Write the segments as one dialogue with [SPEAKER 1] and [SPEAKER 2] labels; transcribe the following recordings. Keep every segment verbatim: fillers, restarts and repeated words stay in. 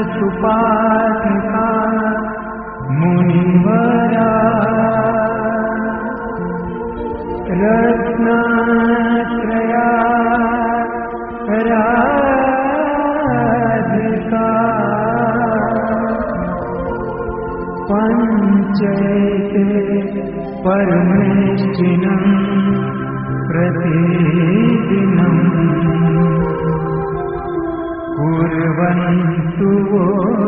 [SPEAKER 1] सुपाठका मुनिवरा रत्नात्रया राधिका पंचैते परमेष्ठिनं प्रतिदिनं कुर्वन्तु वो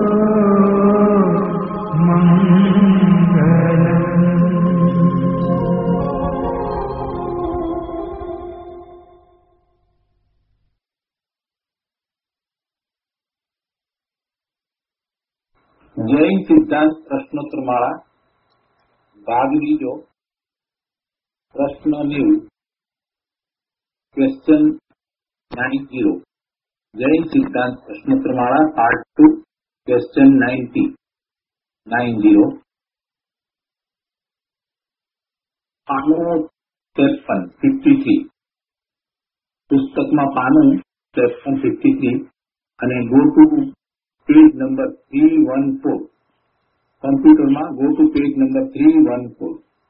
[SPEAKER 1] मंगलम्।
[SPEAKER 2] जैन सिद्धांत प्रश्नोत्तर माला भाग बीजो प्रश्न new question nine zero Jain सिद्धांत प्रश्नोत्तर माला part two question ninety nine zero पानु त्रेपन फिफ्टी थ्री पुस्तक में पानु त्रेपन फिफ्टी थ्री अने go to page number three one four computer में go to page number three one four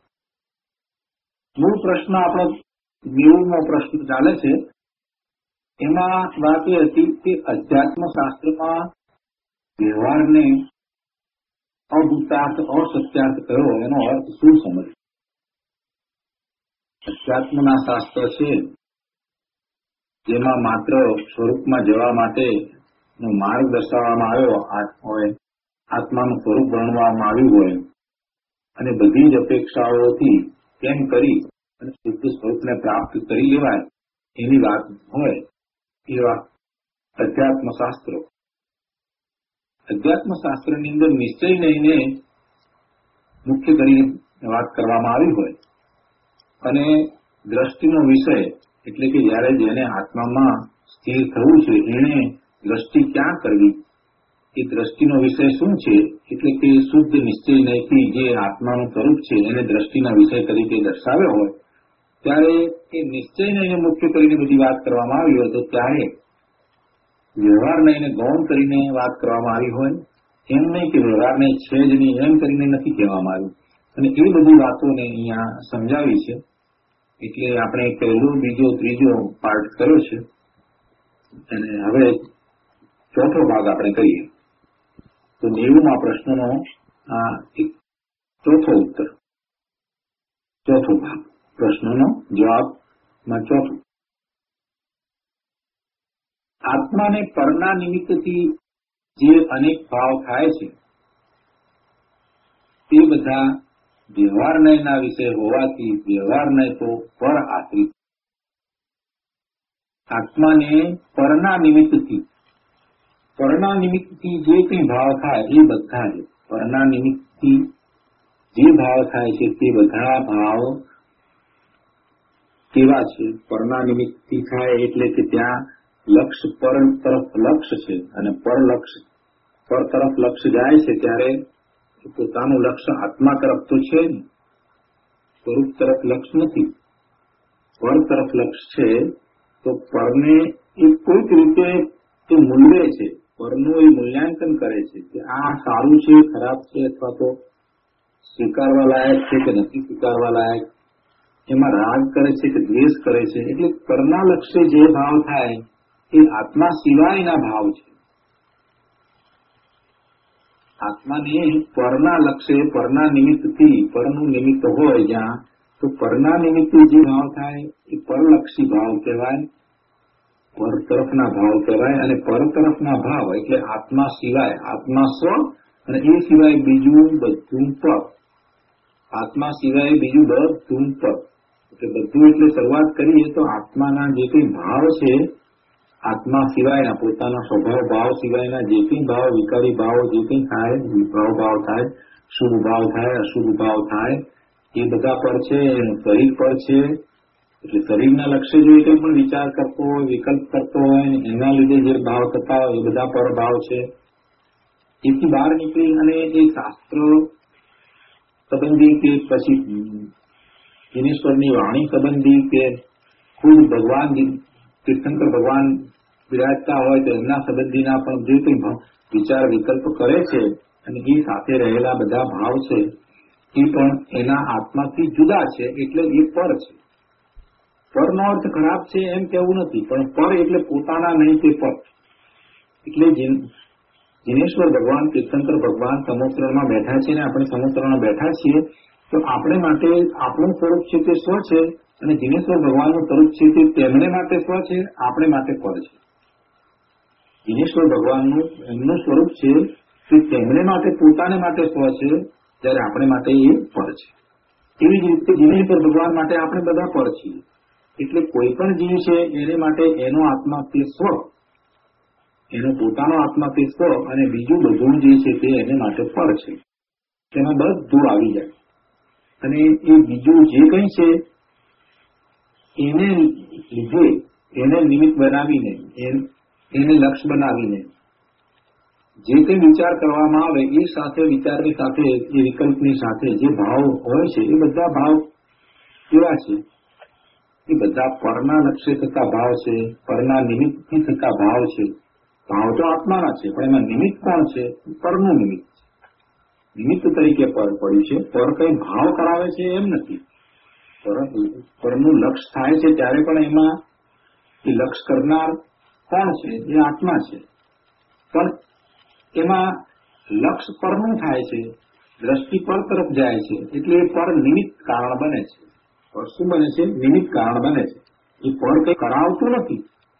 [SPEAKER 2] मूल प्रश्न आपणो નેવુમો प्रश्न चाले छे एमां वात ए हती के अध्यात्म शास्त्र में व्यवहार ने अभूतार्थ असत्यार्थ कयो एनो अर्थ शुं समज। अध्यात्मना शास्त्र छे जेमां मात्र स्वरूप में जवा माटे मार्ग दर्शाववामां आव्यो होय आत्मानुं स्वरूप वर्णववामां आव्युं होय अने बधी ज अपेक्षाओथी केम करी अने शुद्ध स्वरूपने प्राप्त करी लेवाय एनी वात होय एवा अध्यात्म शास्त्र। अध्यात्म शास्त्रनी अंदर निश्चय लईने मुख्य करीने वात करवामां आवी होय अने दृष्टिनो विषय एटले के ज्यारे जेने आत्मामां स्थिर थवुं छे एणे दृष्टि क्या करवी ए दृष्टिनो विषय शुं छे एटले के शुद्ध निश्चय नहींथी जे आत्मानुं स्वरूप छे एने दृष्टिना विषय तरीके दर्शाव्यो होय त्यारे ए निश्चय नहींने मुख्य करीने बधी वात करवामां आवी होय तो त्यारे व्यवहार नहींने गौण करीने वात करवामां आवी होय एम नहीं के व्यवहार ने छे ज नहीं एम करीने नथी कहेवामां आव्युं अने ए बधी वातोने अहींया समजावी छे एटले आपणे पहेलो बीजो त्रीजो पार्ट कर्यो छे अने हवे चौथो भाग आपणे करीए तो नेवुमा प्रश्ननो आ एक चौथो उत्तर चौथो भाग प्रश्ननो जवाब में चौथो आत्मा ने परना निमित्तथी जे अनेक भाव थाय छे ते बधा व्यवहार नयना विषय होवाथी व्यवहार नय तो पर आश्रित आत्मा ने परना निमित्तथी परना निमित्तथी जे कई भाव थाय ए बधा ज परना निमित्तथी जे भाव थाय छे ते बधा भाव केवा छे परना निमित्तथी थाय एटले के त्यां लक्ष्य पर तरफ लक्ष्य छे अने पर लक्ष्य पर तरफ लक्ष्य जाय छे त्यारे पोतानुं लक्ष्य आत्मा तरफ तो छे ने स्वरूप तरफ लक्ष्य नथी पर तरफ लक्ष्य छे तो परने एक कोईक रीते ते मूल्य छे परનું એ મૂલ્યાંકન કરે છે કે આ સારું છે ખરાબ છે અથવા તો સ્વીકારવા લાયક છે કે નથી સ્વીકારવા લાયક એમાં રાગ કરે છે કે દ્વેષ કરે છે એટલે પરના લક્ષ્ય જે ભાવ થાય એ આત્મા સિવાયના ભાવ છે આત્માને પરના લક્ષ્ય પરના નિમિત્તથી પરનું નિમિત્ત હોય જ્યાં તો પરના નિમિત્તે જે ભાવ થાય એ પરલક્ષી ભાવ કહેવાય पर तरफना भाव कहेवाय अने पर तरफना भाव एटले आत्मा सिवाय आत्मा स्व अने ए सिवाय बीजुं बधुं पर आत्मा सिवाय बीजुं बधुं पर એટલે બધું એટલે શરૂઆત કરીએ તો આત્માના જે કંઈ ભાવ છે આત્મા સિવાયના પોતાના સ્વભાવ ભાવ સિવાયના જે કંઈ ભાવ વિકારી ભાવ જે કંઈ થાય વિભાવ ભાવ થાય શુભ ભાવ થાય અશુભ ભાવ થાય એ બધા પર છે શરીર પર છે એટલે શરીરના લક્ષ્ય જો કંઈ પણ વિચાર કરતો હોય વિકલ્પ કરતો હોય એના લીધે જે ભાવ થતા હોય એ બધા પર ભાવ છે એથી બહાર નીકળી અને એ શાસ્ત્ર સંબંધી કે પછી जिनेश्वरनी वाणी संबंधी के खुद भगवान तीर्थंकर भगवान विराजता होय तो एमना संबंधीना पण जे कंई વિચાર વિકલ્પ કરે છે અને એ સાથે રહેલા બધા ભાવ છે એ પણ એના આત્માથી જુદા છે, એટલે એ પર છે. પરનો અર્થ ખરાબ છે એમ કહેવું નથી, પણ પર એટલે પોતાના નહીં, તે પર. એટલે જીનેશ્વર ભગવાન, તીર્થંકર ભગવાન સમુદ્રમાં બેઠા છે ને આપણે સમુદ્રમાં બેઠા છીએ, તો આપણે માટે આપણું સ્વરૂપ છે તે સ્વ છે, અને જીનેશ્વર ભગવાનનું સ્વરૂપ છે તે તેમને માટે સ્વ છે, આપણે માટે પર છે. જીનેશ્વર ભગવાનનું એમનું સ્વરૂપ છે તે તેમને માટે પોતાને માટે સ્વ છે, જ્યારે આપણે માટે એ પર છે. એવી જ રીતે જીનેશ્વર ભગવાન માટે આપણે બધા પર છીએ. એટલે કોઈ પણ જીવ છે એને માટે એનો આત્મા તે સ્વ, એનો પોતાનો આત્મા તે સ્વ, અને બીજું બધું જે છે તે એને માટે પર છે. તેમાં બધું આવી જાય. અને એ બીજું જે કંઈ છે એને લીધે, એને નિમિત્ત બનાવીને, એને લક્ષ્ય બનાવીને જે કંઈ વિચાર કરવામાં આવે એ સાથે, વિચારની સાથે, એ વિકલ્પની સાથે જે ભાવ હોય છે એ બધા ભાવ કેવા છે? એ બધા પરના લક્ષ્ય થતા ભાવ છે, પરના નિમિત્તથી થતા ભાવ છે. ભાવ તો આત્માના છે, પણ એમાં નિમિત્ત કોણ છે? પરનું નિમિત્ત છે. નિમિત્ત તરીકે પર પડ્યું છે. પર કઈ ભાવ કરાવે છે એમ નથી. પરનું લક્ષ્ય થાય છે ત્યારે પણ એમાં એ લક્ષ્ય કરનાર કોણ છે? એ આત્મા છે. પણ એમાં લક્ષ્ય પરનું થાય છે, દ્રષ્ટિ પર તરફ જાય છે, એટલે એ પર નિમિત્ત કારણ બને છે. પર શું બને છે? નિમિત્ત કારણ બને છે. એ પર કઈ કરાવતું નથી.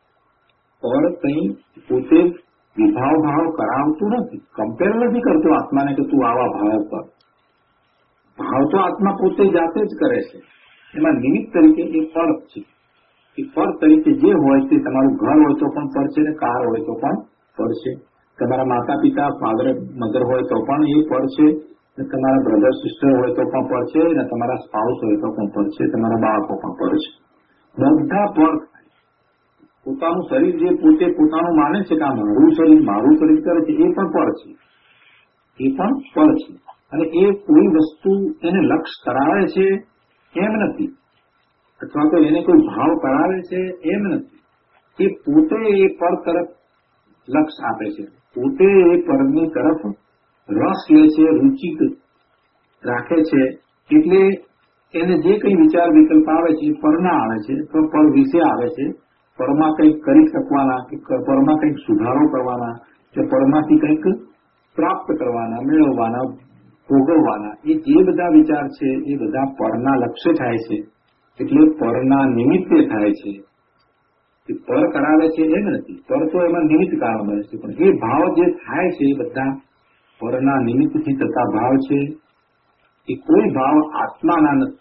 [SPEAKER 2] પર કઈ પોતે વિભાવ ભાવ કરાવતું નથી, કમ્પેર નથી કરતું આત્માને કે તું આવા ભાવ કર. ભાવ તો આત્મા પોતે જાતે જ કરે છે. એમાં નિમિત્ત તરીકે એ પર છે. એ પર તરીકે જે હોય તે તમારું ઘર હોય તો પણ પર છે, ને કાર હોય તો પણ પર છે. તમારા માતા પિતા, ફાધર મધર હોય તો પણ એ પર છે, તમારા બ્રધર સિસ્ટર હોય તો પણ પર છે, અને તમારા સ્પાઉસ હોય તો પણ પર છે, તમારા બાળકો પણ પર છે. બધા પર. પોતાનું શરીર જે પોતે પોતાનું માને છે કે આ મારું શરીર, મારું શરીર કરે છે, એ પણ પર છે. એ પણ પર છે. અને એ કોઈ વસ્તુ એને લક્ષ્ય કરાવે છે એમ નથી, અથવા તો એને કોઈ ભાવ કરાવે છે એમ નથી. એ પોતે એ પર તરફ લક્ષ્ય આપે છે, પોતે એ પરની તરફ રસ લે છે, રુચિ રાખે છે. એટલે એને જે કંઈ વિચાર વિકલ્પ આવે છે એ પરના આવે છે, તો પર વિશે આવે છે. પરમાં કંઈક કરી શકવાના, કે પરમાં કંઈક સુધારો કરવાના, કે પરમાંથી કંઈક પ્રાપ્ત કરવાના, મેળવવાના, ભોગવવાના, એ જે બધા વિચાર છે એ બધા પરના લક્ષ્ય થાય છે. એટલે પરના નિમિત્તે થાય છે. પર કરાવે છે એમ નથી, પર તો એમાં નિમિત્ત કારણ બને છે. પણ એ ભાવ જે થાય છે એ બધા પરના નિમિત્તથી થતા ભાવ છે. એ કોઈ ભાવ આત્માના નથી.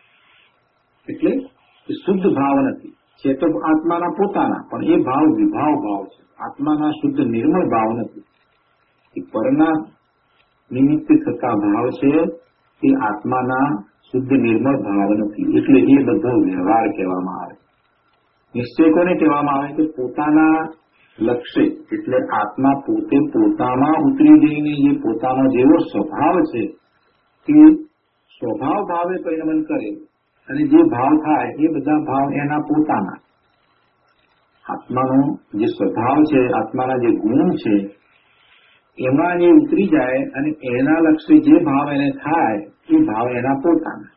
[SPEAKER 2] એટલે એ શુદ્ધ ભાવ નથી. છે તો આત્માના પોતાના, પણ એ ભાવ વિભાવ ભાવ છે. આત્માના શુદ્ધ નિર્મળ ભાવ નથી. એ પરના નિમિત્તે થતા ભાવ છે, એ આત્માના શુદ્ધ નિર્મળ ભાવ નથી. એટલે એ બધો વ્યવહાર કહેવામાં આવે. નિશ્ચય કોને કહેવામાં આવે? કે પોતાના લક્ષ્ય, એટલે આત્મા પોતે પોતામાં ઉતરી જઈને જે પોતાનો જેવો સ્વભાવ છે તે સ્વભાવ ભાવે પરિણમન કરે, અને જે ભાવ થાય એ બધા ભાવ એના પોતાના. આત્માનો જે સ્વભાવ છે, આત્માના જે ગુણ છે, એમાં એ ઉતરી જાય અને એના લક્ષ્ય જે ભાવ એને થાય એ ભાવ એના પોતાના.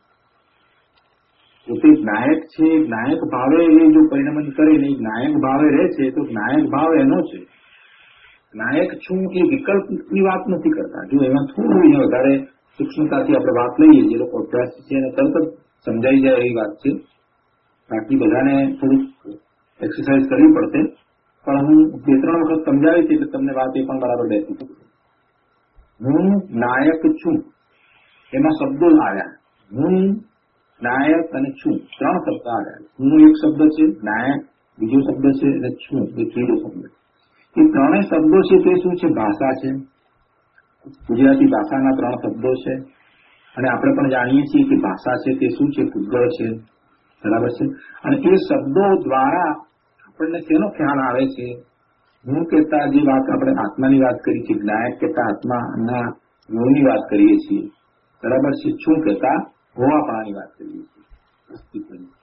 [SPEAKER 2] પોતે નાયક છે, નાયક ભાવે એ જો પરિણમન કરે ને નાયક ભાવે રહે છે, તો નાયક ભાવ એનો છે. નાયક છું એ વિકલ્પની વાત નથી કરતા. જો એમાં થોડું વધારે સૂક્ષ્મતાથી આપણે વાત લઈએ, જે લોકો અભ્યાસ છે એને તરત જ સમજાઈ જાય એવી વાત છે. બાકી બધાને થોડુંક એક્સરસાઇઝ કરવી પડશે, પણ હું બે ત્રણ વખત સમજાવી છે એટલે તમને વાત એ પણ બરાબર બેસી શકશે. હું નાયક છું, એમાં શબ્દો આવ્યા. હું નાયક અને છું, ત્રણ શબ્દ આવ્યા. હું એક શબ્દ છે, નાયક બીજો શબ્દ છે, અને છું એ ત્રીજો શબ્દ. એ ત્રણેય શબ્દો છે તે શું છે? ભાષા છે. ગુજરાતી ભાષાના ત્રણ શબ્દો છે. અને આપણે પણ જાણીએ છીએ કે ભાષા છે તે શું છે? પૂતગળ છે. બરાબર છે. અને એ શબ્દો દ્વારા આપણને તેનો ખ્યાલ આવે છે. હું કહેતા જે વાત આપણે આત્માની વાત કરી છે, નાયક કહેતા આત્માના ગુણની વાત કરીએ છીએ. બરાબર છે. છું કહેતા હોવાપણાની વાત કરીએ છીએ, અસ્તિત્વની.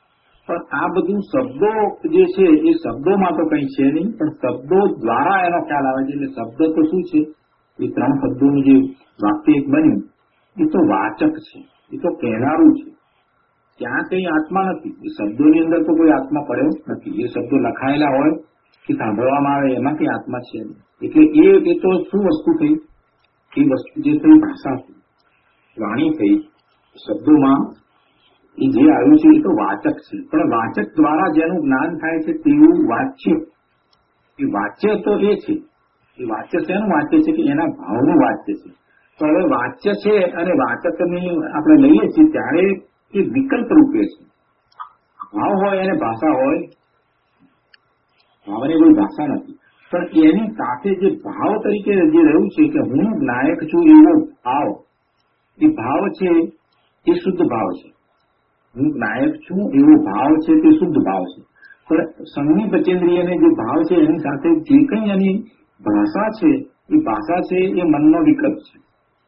[SPEAKER 2] પણ આ બધું શબ્દો જે છે એ શબ્દોમાં તો કંઈ છે નહીં, પણ શબ્દો દ્વારા એનો ખ્યાલ આવે છે. એટલે શબ્દ તો શું છે, એ ત્રણ શબ્દોનું જે વાક્ય એક બન્યું એ તો વાચક છે, એ તો કહેનારું છે. ત્યાં કંઈ આત્મા નથી. એ શબ્દોની અંદર તો કોઈ આત્મા પડ્યો નથી. એ શબ્દો લખાયેલા હોય કે સાંભળવામાં આવે એમાં કંઈ આત્મા છે નહીં. એટલે એ એ તો શું વસ્તુ થઈ? એ વસ્તુ જે થઈ ભાષા થઈ, વાણી થઈ. શબ્દોમાં એ જે આવ્યું છે એ તો વાચક છે, પણ વાચક દ્વારા જેનું જ્ઞાન થાય છે તેવું વાચ્ય. એ વાચ્ય તો એ છે, એ વાચ્ય શેનું વાચ્ય છે કે એના ભાવનું વાચ્ય છે. તો હવે વાચ્ય છે અને વાચકની આપણે લઈએ છીએ ત્યારે એ વિકલ્પ રૂપે છે. ભાવ હોય અને ભાષા હોય, ભાવની કોઈ ભાષા નથી, પણ એની સાથે જે ભાવ તરીકે જે રહ્યું છે કે હું નાયક છું એવો ભાવ, એ ભાવ છે એ શુદ્ધ ભાવ છે. હું નાયક છું એવો ભાવ છે તે શુદ્ધ ભાવ છે. પણ સંગની પચેન્દ્રિયને જે ભાવ છે એની સાથે જે કંઈ એની ભાષા છે એ ભાષા છે એ મનનો વિકલ્પ છે.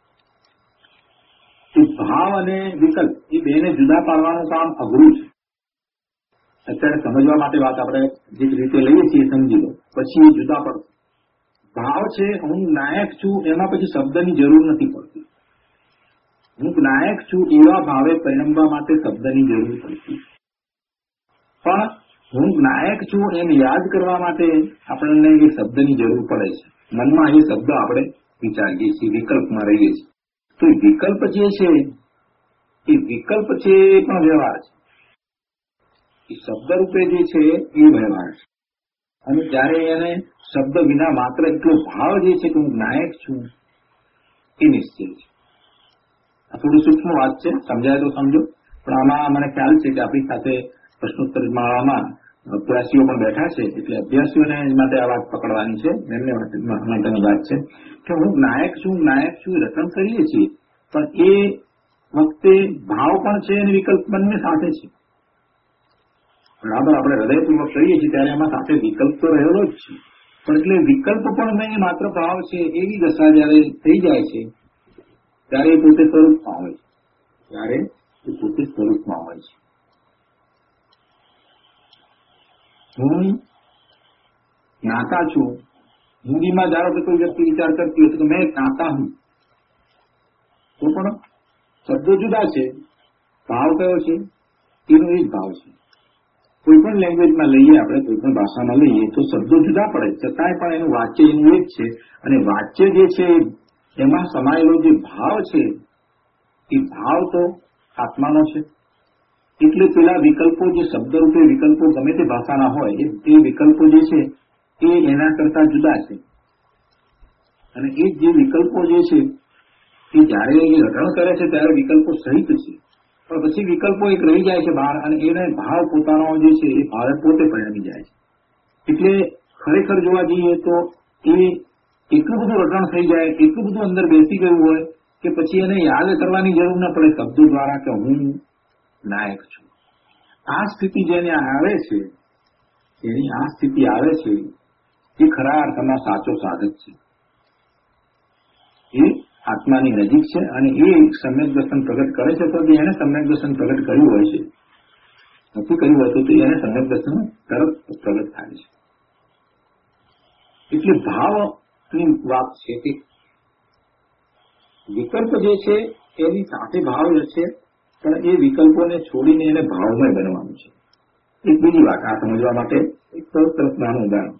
[SPEAKER 2] એ ભાવ અને વિકલ્પ એ બેને જુદા પાડવાનું કામ અઘરું છે. અત્યારે સમજવા માટે વાત આપણે જે રીતે લઈએ છીએ સમજી લો, પછી એ જુદા પડશે. ભાવ છે હું નાયક છું એમાં પછી શબ્દની જરૂર નથી પડતી. હું નાયક છું એવા ભાવે પરિણમવા માટે શબ્દની જરૂર પડતી. પણ હું નાયક છું એમ યાદ કરવા માટે આપણને એ શબ્દની જરૂર પડે છે. મનમાં એ શબ્દ આપણે વિચારીએ છીએ, વિકલ્પમાં રહીએ છીએ. તો વિકલ્પ જે છે એ વિકલ્પ છે એ પણ વ્યવહાર છે. એ શબ્દ રૂપે જે છે એ વ્યવહાર છે. અને જ્યારે એને શબ્દ વિના માત્ર એટલો ભાવ જે છે કે હું નાયક છું એ નિશ્ચય છે. આ થોડું સૂક્ષ્મ વાત છે, સમજાય તો સમજો. પણ આમાં મને ખ્યાલ છે કે આપણી સાથે પ્રશ્નોત્તર માળામાં અભ્યાસીઓ પણ બેઠા છે, એટલે અભ્યાસીઓને માટે આ વાત પકડવાની છે. એમને માટેની વાત છે કે હું નાયક છું નાયક છું રટણ કરીએ છીએ, પણ એ વખતે ભાવ પણ છે અને વિકલ્પ બંને સાથે છે. બરાબર, આપણે હૃદયપૂર્વક કરીએ છીએ ત્યારે એમાં સાથે વિકલ્પ તો રહેલો જ છે. પણ એટલે વિકલ્પ પણ નહીં, માત્ર ભાવ છે એવી દશા જયારે થઈ જાય છે ત્યારે એ પોતે સ્વરૂપમાં હોય છે. ત્યારે એ પોતે સ્વરૂપમાં હોય છે. હું જ્ઞાતા છું. હિન્દીમાં ધારો કે કોઈ વ્યક્તિ વિચાર કરતી હોય તો મેં જ્ઞાતા હું, તો પણ શબ્દો જુદા છે, ભાવ કયો છે એનો એ જ ભાવ છે. કોઈ પણ લેંગ્વેજમાં લઈએ આપણે, કોઈ પણ ભાષામાં લઈએ તો શબ્દો જુદા પડે, છતાંય પણ એનું વાચ્ય એનું એ જ છે. અને વાચ્ય જે છે એમાં સમાયેલો જે ભાવ છે એ ભાવ તો આત્માનો છે. એટલે પેલા વિકલ્પો જે શબ્દ રૂપે વિકલ્પો ગમે તે ભાષાના હોય એ વિકલ્પો જે છે એ એના કરતા જુદા છે. અને એ જે વિકલ્પો જે છે એ જયારે એ રટણ કરે છે ત્યારે વિકલ્પો સહિત છે, પણ પછી વિકલ્પો એક રહી જાય છે બહાર અને એને ભાવ પોતાનો જે છે એ ભાવે પોતે પરિણમી જાય છે. એટલે ખરેખર જોવા જઈએ તો એ એટલું બધું રટણ થઈ જાય, એટલું બધું અંદર બેસી ગયું હોય કે પછી એને યાદ કરવાની જરૂર ન પડે શબ્દો દ્વારા કે હું નાયક છું. આ સ્થિતિ જેને આવે છે, એની આ સ્થિતિ આવે છે એ ખરા અર્થમાં સાચો સાધક છે. એ આત્માની નજીક છે અને એ સમ્યક દર્શન પ્રગટ કરે છે તો એને સમ્યક દર્શન પ્રગટ કર્યું હોય છે, નથી કર્યું હોય તો એને સમ્યક દર્શન તરત પ્રગટ થાય છે. એટલે ભાવની વાત છે કે વિકલ્પ જે છે એની સાથે ભાવ છે, પણ એ વિકલ્પોને છોડીને એને ભાવમય બનવાનું છે. એક બીજી વાત આ સમજવા માટે એક સરસ નાનું ઉદાહરણ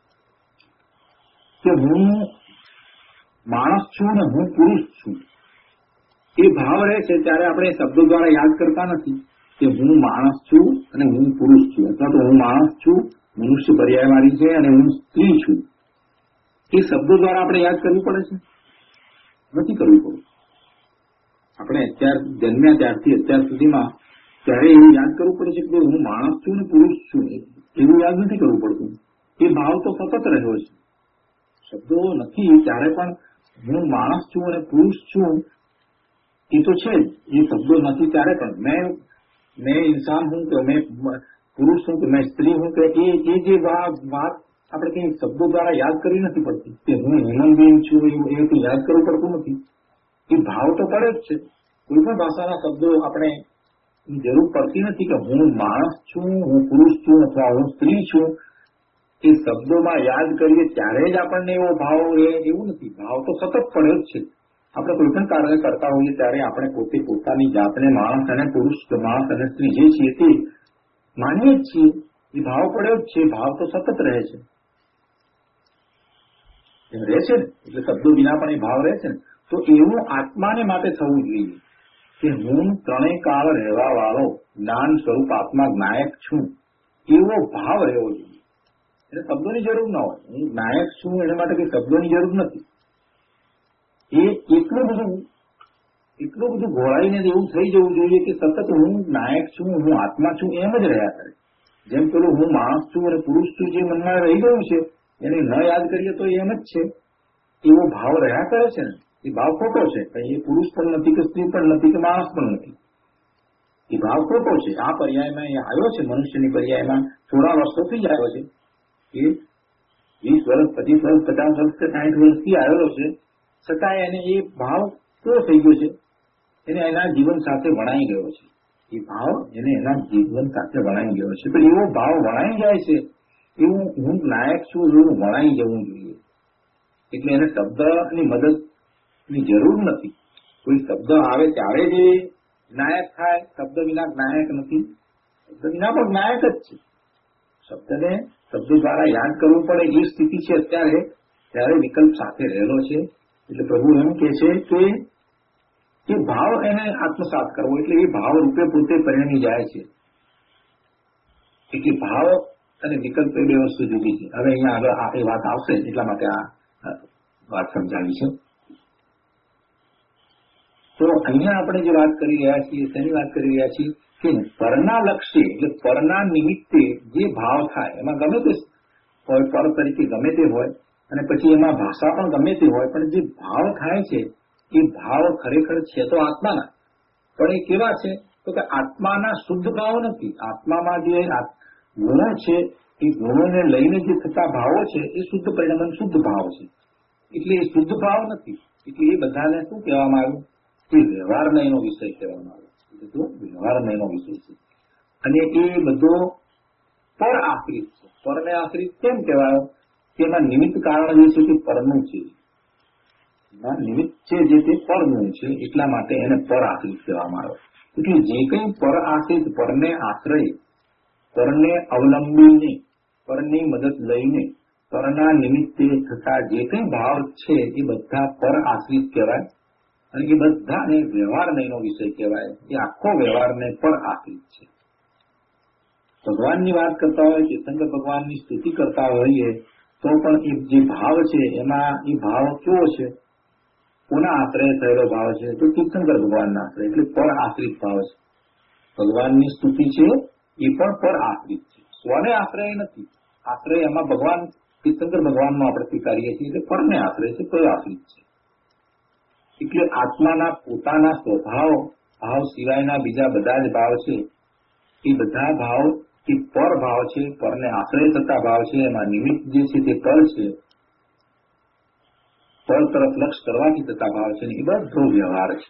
[SPEAKER 2] કે હું માણસ છું ને હું પુરુષ છું એ ભાવ રહે છે ત્યારે આપણે શબ્દો દ્વારા યાદ કરતા નથી કે હું માણસ છું અને હું પુરુષ છું, અથવા તો હું માણસ છું મનુષ્ય પર્યાય મારી છે અને હું સ્ત્રી છું. એ શબ્દો દ્વારા આપણે યાદ કરવું પડે છે? નથી કરવું પડતું. આપણે અત્યાર જન્મ્યા ત્યારથી અત્યાર સુધીમાં ત્યારે એવું યાદ કરવું પડે છે કે હું માણસ છું ને પુરુષ છું, એવું યાદ નથી કરવું પડતું. એ ભાવ તો સતત રહ્યો છે. શબ્દો નથી ત્યારે પણ હું માણસ છું અને પુરુષ છું એ તો છે જ. એ શબ્દો નથી ત્યારે પણ મેં મેં ઇન્સાન હું કે મેં પુરુષ હું કે મેં સ્ત્રી હું કે એ એ જે વાત આપણે કઈ શબ્દો દ્વારા યાદ કરવી નથી પડતી કે હું હ્યુમન બીઈંગ છું એ તો યાદ કરવું પડતું નથી. એ ભાવ તો પડે જ છે. કોઈ પણ ભાષાના શબ્દો આપણે એની જરૂર પડતી નથી કે હું માણસ છું, હું પુરુષ છું અથવા હું સ્ત્રી છું. એ શબ્દોમાં યાદ કરીએ ત્યારે જ આપણને એવો ભાવ રહે એવું નથી. ભાવ તો સતત પડ્યો જ છે. આપણે કોઈ પણ કાર્ય કરતા હોઈએ ત્યારે આપણે પોતે પોતાની જાતને માણસ અને પુરુષ, માણસ અને સ્ત્રી જે છીએ તે માનીએ જ છીએ. એ ભાવ પડ્યો જ છે. ભાવ તો સતત રહે છે, એમ રહે છે ને. એટલે શબ્દો વિના પણ એ ભાવ રહે છે ને. તો એવું આત્માને માટે થવું જોઈએ કે હું ત્રણેય કાળ રહેવા વાળો જ્ઞાન સ્વરૂપ આત્મા નાયક છું, એવો ભાવ રહેવો જોઈએ. એને શબ્દોની જરૂર ના હોય. હું નાયક છું એના માટે કઈ શબ્દોની જરૂર નથી. એ એટલું બધું એટલું બધું ઘોળાઈને એવું થઈ જવું જોઈએ કે સતત હું નાયક છું, હું આત્મા છું એમ જ રહ્યા કરે. જેમ પેલું હું માણસ છું અને પુરુષ છું જે મનમાં રહી ગયું છે એને ન યાદ કરીએ તો એમ જ છે. એવો ભાવ રહ્યા કરે છે ને, એ ભાવ ખોટો છે. એ પુરુષ પણ નથી કે સ્ત્રી પણ નથી કે માણસ પણ નથી. એ ભાવ ખોટો છે. આ પર્યાયમાં એ આવ્યો છે, મનુષ્યની પર્યાયમાં થોડા વર્ષોથી જ આવ્યો છે. એ વીસ વર્ષ, પચીસ વર્ષ, પચાસ વર્ષ કે સાઠ વર્ષથી આવેલો છે. છતાં એને એ ભાવ કેવો થઈ ગયો છે? એને એના જીવન સાથે વણાઈ ગયો છે. એ ભાવ એને એના જીવન સાથે વણાઈ ગયો છે. તો એવો ભાવ વણાઈ જાય છે એવું હું નાયક છું એવું વણાઈ જવું જોઈએ. એટલે એને શબ્દની મદદની જરૂર નથી. કોઈ શબ્દ આવે ત્યારે જ નાયક થાય. શબ્દ વિના નાયક નથી. શબ્દ વિના પણ નાયક જ છે. શબ્દને શબ્દ દ્વારા યાદ કરવું પડે એ સ્થિતિ છે અત્યારે. ત્યારે વિકલ્પ સાથે રહેલો છે. એટલે પ્રભુ એમ કે છે કે એ ભાવ એને આત્મસાત કરવો. એટલે એ ભાવ રૂપે પોતે પરિણમી જાય છે. એટલે ભાવ અને વિકલ્પ એ બે વસ્તુ જુદી છે. હવે અહીંયા આગળ આ વાત આવશે એટલા માટે આ વાત સમજાવી છે. તો અહીંયા આપણે જે વાત કરી રહ્યા છીએ તેની વાત કરી રહ્યા છીએ કે પરના લક્ષ્ય એટલે પરના નિમિત્તે જે ભાવ થાય એમાં ગમે તે હોય, પર તરીકે ગમે તે હોય અને પછી એમાં ભાષા પણ ગમે તે હોય, પણ જે ભાવ થાય છે એ ભાવ ખરેખર છે તો આત્માના. પણ એ કેવા છે તો કે આત્માના શુદ્ધ ભાવ નથી. આત્મામાં જે ગુણો છે એ ગુણોને લઈને જે થતા ભાવો છે એ શુદ્ધ પરિણામ શુદ્ધ ભાવ છે. એટલે એ શુદ્ધ ભાવ નથી. એટલે એ બધાને શું કહેવામાં આવ્યું કે વ્યવહારમયનો વિષય કહેવામાં આવ્યો. બધો વ્યવહારમયનો વિષય છે. અને એ બધો પર આશ્રિત છે. પરને આશ્રિત કેમ કહેવાયો? કે એમાં નિમિત્ત કારણ જે છે તે પરનું છે. નિમિત્ત છે જે તે પરનું છે. એટલા માટે એને પર આશ્રિત કહેવામાં આવ્યો. એટલે જે કંઈ પર આશ્રિત, પરને આશ્રય, પરને અવલંબીને, પરની મદદ લઈને, પરના નિમિત્તે થતા જે કંઈ ભાવ છે એ બધા પર આશ્રિત કહેવાય. અને એ બધાને વ્યવહારમયનો વિષય કહેવાય. એ આખો વ્યવહારને પર આશ્રિત છે. ભગવાનની વાત કરતા હોય, તીર્થંકર ભગવાનની સ્તુતિ કરતા હોઈએ તો પણ એ જે ભાવ છે એમાં એ ભાવ કેવો છે? કોના આશ્રય થયેલો ભાવ છે? તો તીર્થંકર ભગવાનના આશ્રય. એટલે પર આશ્રિત ભાવ છે. ભગવાનની સ્તુતિ છે એ પણ પર આશ્રિત છે. સ્વને આશ્રય નથી. આશ્રય એમાં ભગવાન તીર્થંકર ભગવાનનો આપણે સ્વીકારીએ છીએ. એટલે પરને આશ્રય છે, પર આશ્રિત છે. એટલે આત્માના પોતાના સ્વભાવ ભાવ સિવાયના બીજા બધા જ ભાવ છે એ બધા ભાવ એ પર ભાવ છે. પરને આશ્રય થતા ભાવ છે. એમાં નિમિત્ત જે છે તે પર છે. પર તરફ લક્ષ કરવાથી થતા ભાવ છે. એ બધો વ્યવહાર છે.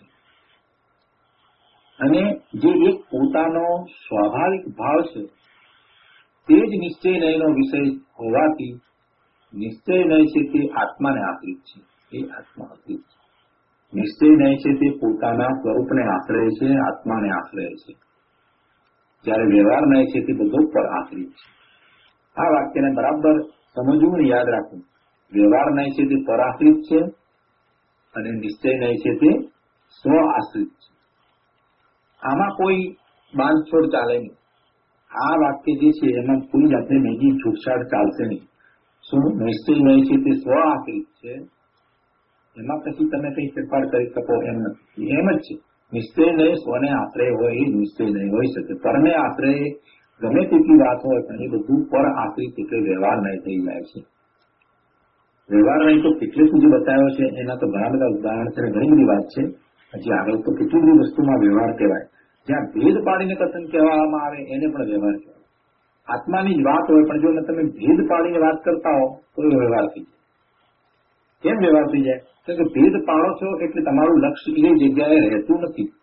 [SPEAKER 2] અને જે એક પોતાનો સ્વાભાવિક ભાવ છે તે જ નિશ્ચય નયનો વિષય હોવાથી નિશ્ચય નય છે તે આત્માને આશ્રિત છે. એ આત્મા આશ્રિત છે. નિશ્ચય નય છે તે પોતાના સ્વરૂપને આશ્રય છે, આત્માને આશ્રય છે. જ્યારે વ્યવહાર નય છે તે બધો પર આશ્રિત છે. આ વાક્યને બરાબર સમજવું ને યાદ રાખવું. વ્યવહાર નય છે તે પર આશ્રિત છે અને નિશ્ચય નય છે તે સ્વ આશ્રિત છે. આમાં કોઈ બાંધછોડ ચાલે નહીં. આ વાક્ય જે છે એમાં કોઈ જાતને બીજી છૂટછાટ ચાલશે નહીં. શું નિશ્ચય નય છે તે સ્વ આશ્રિત છે એમાં પછી તમે કઈ ફેરફાર કરી શકો એમ નથી. એમ જ છે. નિશ્ચય નય સ્વને આશ્રય હોય એ નિશ્ચય નય હોઈ શકે. પરને આશ્રય ગમે તેટલી વાત હોય પણ એ બધું પર આશ્રિત એટલે વ્યવહાર નય થઈ જાય છે. વ્યવહાર નય તો કેટલે સુધી બતાવ્યો છે એના તો ઘણા બધા ઉદાહરણ છે, ઘણી બધી વાત છે. હજી આગળ તો કેટલી બધી વસ્તુમાં વ્યવહાર કહેવાય. જ્યાં ભેદ પાડીને કથન કહેવામાં આવે એને પણ વ્યવહાર કહેવાય. આત્માની જ વાત હોય પણ જો તમે ભેદ પાડીને વાત કરતા હો તો એ વ્યવહાર થઈ જાય. કેમ વ્યવહાર થઈ જાય? કે ભેદ પાડો છો એટલે તમારું લક્ષ્ય એ જગ્યાએ રહેતું નથી.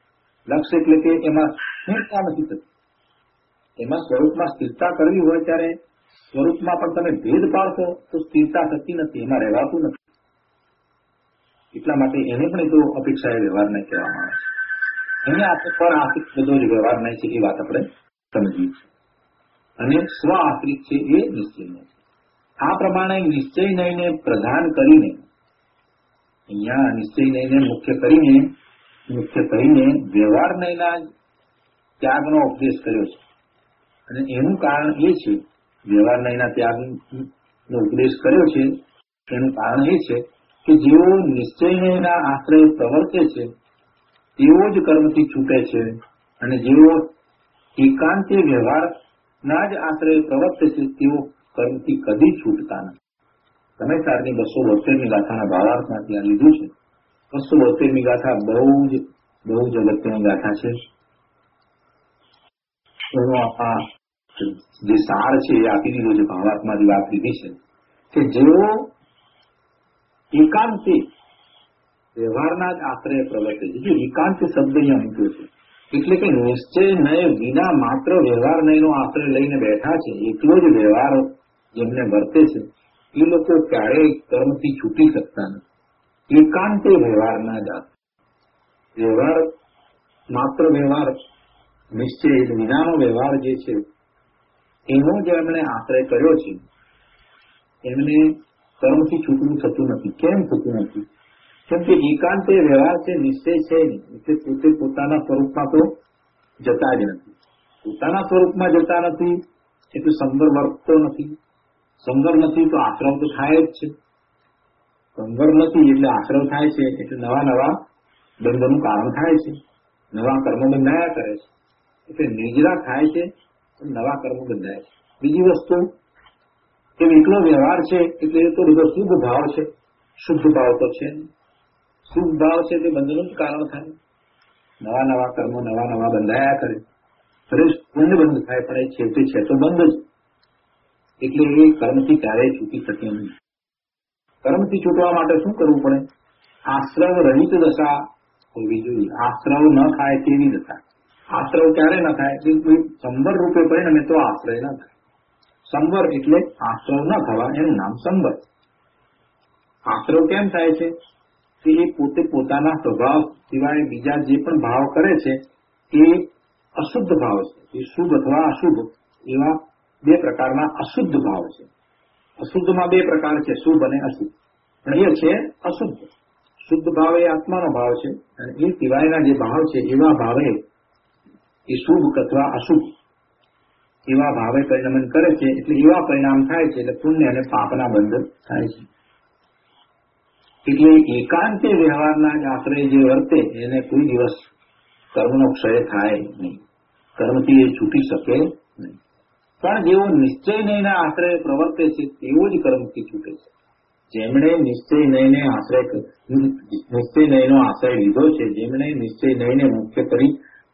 [SPEAKER 2] લક્ષ્ય એટલે કે એમાં સ્થિરતા નથી થતી. એમાં સ્વરૂપમાં સ્થિરતા કરવી હોય ત્યારે સ્વરૂપમાં પણ તમે ભેદ પાડશો તો સ્થિરતા થતી નથી, એમાં રહેવાતું નથી. એટલા માટે એને પણ તો અપેક્ષા એ વ્યવહાર નહીં કહેવામાં આવે છે. એને આપણે પર આશ્રિત બધો જ વ્યવહાર નહીં છે એ વાત આપણે સમજીએ છીએ. અને સ્વ આશ્રિત છે એ નિશ્ચય નહીં. આ પ્રમાણે નિશ્ચય નહીંને પ્રધાન કરીને અહીંયા નિશ્ચય નહીંને મુખ્ય કરીને મુખ્ય કરીને વ્યવહાર નહીંના ત્યાગનો ઉપદેશ કર્યો છે. અને એનું કારણ એ છે, વ્યવહાર નહીંના ત્યાગનો ઉપદેશ કર્યો છે એનું કારણ એ છે કે જેઓ નિશ્ચય નહીંના આશ્રય પ્રવર્તે છે તેઓ જ કર્મથી છૂટે છે, અને જેઓ એકાંતે વ્યવહારના જ આશ્રય પ્રવર્તે છે તેઓ કર્મથી કદી છૂટતા નથી. તમે સારની બસો બોતેરમી ગાથાના ભાવાર્થમાંથી આ લીધું છે. બસો બોતેરમી ગાથા બહુ જ બહુ જ અગત્યની ગાથા છે. એનો આ જે સાર છે એ આપી દીધો છે. ભાવાર્થમાંથી વાત લીધી છે કે જેઓ એકાંતે વ્યવહારના જ આશ્રય પ્રવર્તે છે. જે એકાંત શબ્દ અહીંયા મૂક્યો છે એટલે કે નિશ્ચય નય વિના માત્ર વ્યવહાર નયનો આશ્રય લઈને બેઠા છે, એટલો જ વ્યવહાર જેમને વર્તે છે એ લોકો ક્યારેય કર્મથી છૂટી શકતા નથી. એકાંતે વ્યવહારના જ વ્યવહાર માત્ર વ્યવહાર નિશ્ચય વિનાનો વ્યવહાર જે છે એનો જે એમણે આશ્રય કર્યો છે એમને કર્મથી છૂટવું થતું નથી. કેમ થતું નથી? કેમ કે એકાંતે વ્યવહાર છે, નિશ્ચય છે નહીં, એટલે પોતે પોતાના સ્વરૂપમાં તો જતા જ નથી. પોતાના સ્વરૂપમાં જતા નથી એટલે સંવર વર્તતો નથી. સંવર નથી તો આશ્રવ તો થાય જ છે. સંવર નથી એટલે આશ્રવ થાય છે, એટલે નવા નવા બંધનું કારણ થાય છે, નવા કર્મો બંધાયા કરે છે. એટલે નિજરા થાય છે, નવા કર્મો બંધાય છે. બીજી વસ્તુ કે એકલો વ્યવહાર છે એટલે એ તો બધો શુદ્ધ ભાવ છે. શુદ્ધ ભાવ તો છે, શુદ્ધ ભાવ છે તે બંધનું જ કારણ થાય. નવા નવા કર્મો નવા નવા બંધાયા કરે, શ્રેષ્ઠ પુણ્ય બંધ થાય, પણ એ છેવટે છે તો બંધ જ. એટલે એ કર્મથી ક્યારેય છૂટી શકે નહીં. કર્મથી છૂટવા માટે શું કરવું પડે? આશ્રવ રહિત દશા હોવી જોઈએ. આશ્રવ ન થાય તેવી દશા. આશ્રવ ક્યારે ન થાય? સંવર રૂપે પરિણમે તો આશ્રય ન થાય. સંવર એટલે આશ્રવ ન થવા, એનું નામ સંવર. આશ્રવ કેમ થાય છે? કે એ પોતે પોતાના સ્વભાવ સિવાય બીજા જે પણ ભાવ કરે છે એ અશુદ્ધ ભાવ છે. એ શુભ અથવા અશુભ એવા બે પ્રકારના અશુદ્ધ ભાવ છે. અશુદ્ધમાં બે પ્રકાર છે, શુભ અને અશુભ. પણ એ છે અશુદ્ધ. શુદ્ધ ભાવ એ આત્માનો ભાવ છે, અને એ સિવાયના જે ભાવ છે એવા ભાવે એ શુભ અથવા અશુભ એવા ભાવે પરિણમન કરે છે. એટલે એવા પરિણામ થાય છે, એટલે પુણ્ય અને પાપના બંધ થાય છે. એટલે એકાંતે વ્યવહારના જ આશ્રય જે વર્તે એને કોઈ દિવસ કર્મનો ક્ષય થાય નહીં, કર્મથી એ છૂટી શકે નહીં. પણ જેઓ નિશ્ચય નહીંના આશ્રય પ્રવર્તે છે તેઓ જ કર્મથી છૂટે છે. જેમણે નિશ્ચય નહીંને આશ્રય નિશ્ચય નહીંનો આશ્રય લીધો છે, જેમણે નિશ્ચય નહીંને મુખ્ય કરી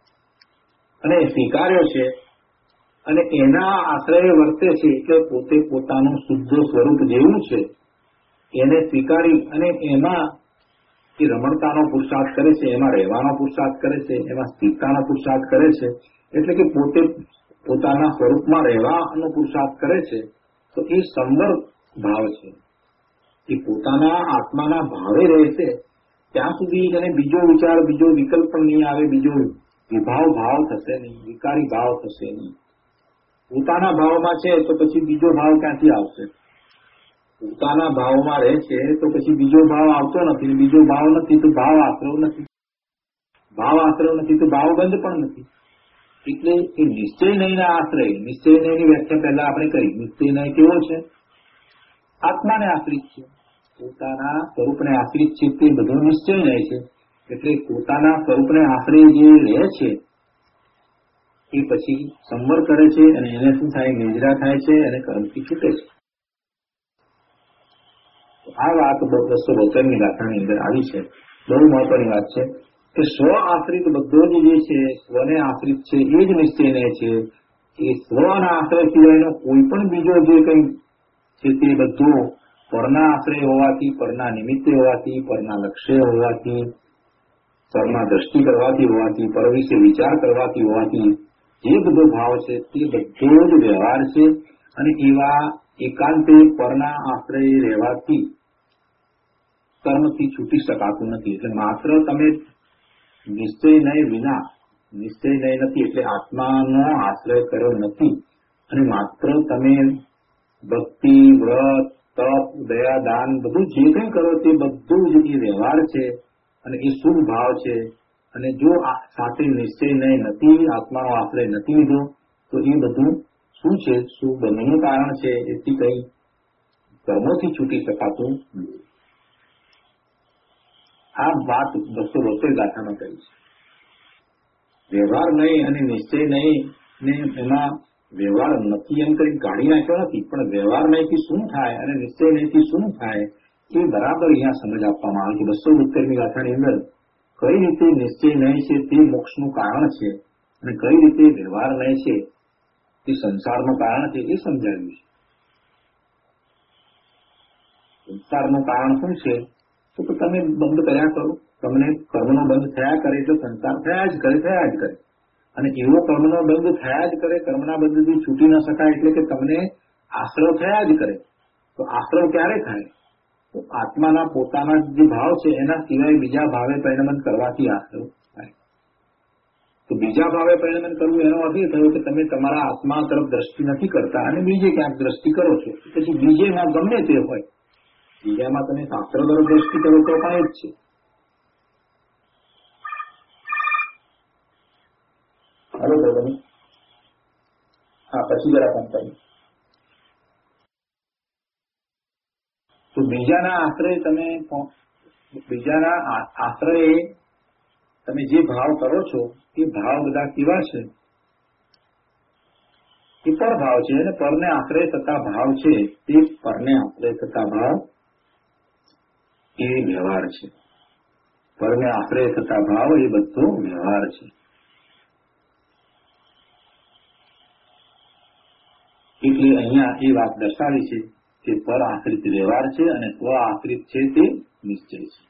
[SPEAKER 2] અને સ્વીકાર્યો છે અને એના આશ્રય વર્તે છે, એટલે પોતે પોતાનું શુદ્ધ સ્વરૂપ જેવું છે એને સ્વીકારી અને એમાં એ રમણતાનો પુરુષાર્થ કરે છે, એમાં રહેવાનો પુરુષાર્થ કરે છે, એમાં સ્થિરતાનો પુરુષાર્થ કરે છે. એટલે કે પોતે પોતાના સ્વરૂપમાં રહેવાનો પુરુષાર્થ કરે છે, તો એ સંવર ભાવ છે. એ પોતાના આત્માના ભાવે રહેશે ત્યાં સુધી એને બીજો વિચાર, બીજો વિકલ્પ પણ નહીં આવે, બીજો વિભાવ ભાવ થશે નહીં, વિકારી ભાવ થશે નહીં. પોતાના ભાવમાં છે તો પછી બીજો ભાવ ક્યાંથી આવશે? પોતાના ભાવમાં રહે છે તો પછી બીજો ભાવ આવતો નથી. બીજો ભાવ નથી તો ભાવ આશ્રવ નથી, ભાવ આશ્રવ નથી તો ભાવ બંધ પણ નથી. એટલે એ નિશ્ચય નહીંના આશ્રય, નિશ્ચય નહીંની વ્યાખ્યા પહેલા આપણે કરી. નિશ્ચય નહીં કેવો છે? આત્માને આશ્રિત છે, પોતાના સ્વરૂપને આશ્રિત છે, તે બધો નિશ્ચય નહીં છે. એટલે પોતાના સ્વરૂપને આશ્રય જે રહે છે એ પછી સંવર કરે છે, અને એને શું થાય? નિજરા થાય છે અને કર્મથી છૂટે છે. આ વાત બસો બોતેરની ગાથાની અંદર આવી છે. બહુ મહત્વની વાત છે કે સ્વ આશ્રિત બધો જ જે છે, સ્વને આશ્રિત છે એ જ નિશ્ચય ને છે. એ સ્વના આશ્રય સિવાયનો કોઈ પણ બીજો જે કંઈ છે તે બધો પરના આશ્રય હોવાથી, પરના નિમિત્તે હોવાથી, પરના લક્ષ્ય હોવાથી પરમાં દ્રષ્ટિ કરવાથી હોવાથી, પર વિશે વિચાર કરવાથી હોવાથી જે બધો ભાવ છે તે બધો જ વ્યવહાર છે. અને એવા એકાંતે પરના આશ્રય રહેવાથી કર્મથી છૂટી શકાતું નથી. એટલે માત્ર તમે નિશ્ચય નય વિના, નિશ્ચય નય નથી એટલે આત્માનો આશ્રય કર્યો નથી, અને માત્ર તમે ભક્તિ, વ્રત, તપ, દયા, દાન બધું જે કંઈ કરો તે બધું જ એ વ્યવહાર છે અને એ શુભ ભાવ છે. અને જો સાથે નિશ્ચય નય નથી, આત્માનો આશ્રય નથી લીધો, તો એ બધું શું છે? શું બંધનું કારણ છે. એથી કઈ કર્મોથી છૂટી શકાતું નથી. આ વાત બસો બોતેર ગાથામાં કહી છે. વ્યવહાર નહીં અને નિશ્ચય નહીં ને એમાં વ્યવહાર નથી એમ કરી કાઢી નાખ્યો નથી, પણ વ્યવહાર નહીંથી શું થાય અને નિશ્ચય નહીંથી શું થાય એ બરાબર અહીંયા સમજ આપવામાં આવે છે. બસો બોતેરની ગાથાની અંદર કઈ રીતે નિશ્ચય નહીં છે તે મોક્ષનું કારણ છે અને કઈ રીતે વ્યવહાર નહીં છે તે સંસારનું કારણ છે એ સમજાવ્યું છે. સંસારનું કારણ શું છે? તો તમે બંધ કર્યા કરો, તમને કર્મનો બંધ થયા કરે એટલે સંસાર થયા જ કરે થયા જ કરે. અને એવો કર્મનો બંધ થયા જ કરે, કર્મના બંધથી છૂટી ન શકાય એટલે કે તમને આશ્રવ થયા જ કરે. તો આશ્રવ ક્યારે થાય? તો આત્માના પોતાના જે ભાવ છે એના સિવાય બીજા ભાવે પરિણમન કરવાથી આશ્રવ થાય. તો બીજા ભાવે પરિણમન કરવું એનો અર્થ એ થયો કે તમે તમારા આત્મા તરફ દ્રષ્ટિ નથી કરતા અને બીજે ક્યાંક દ્રષ્ટિ કરો છો. પછી બીજેમાં ગમે તે હોય, બીજામાં તમે શાસ્ત્ર તરફ દ્રષ્ટિ કરો તો પણ એ જ છે. હાલો તમે હા પછી જરા કંટાળી. તો બીજાના આશ્રય તમે બીજાના આશ્રય તમે જે ભાવ કરો છો એ ભાવ બધા કેવા છે? એ પર ભાવ છે અને પરને આશ્રય થતા ભાવ છે તે પરને આશ્રય થતા ભાવ એ વ્યવહાર છે. પરને આશ્રય થતા ભાવ એ બધો વ્યવહાર છે. એટલે અહીંયા એ વાત દર્શાવી છે કે પર આશ્રિત વ્યવહાર છે અને સ્વ આશ્રિત છે તે નિશ્ચય છે.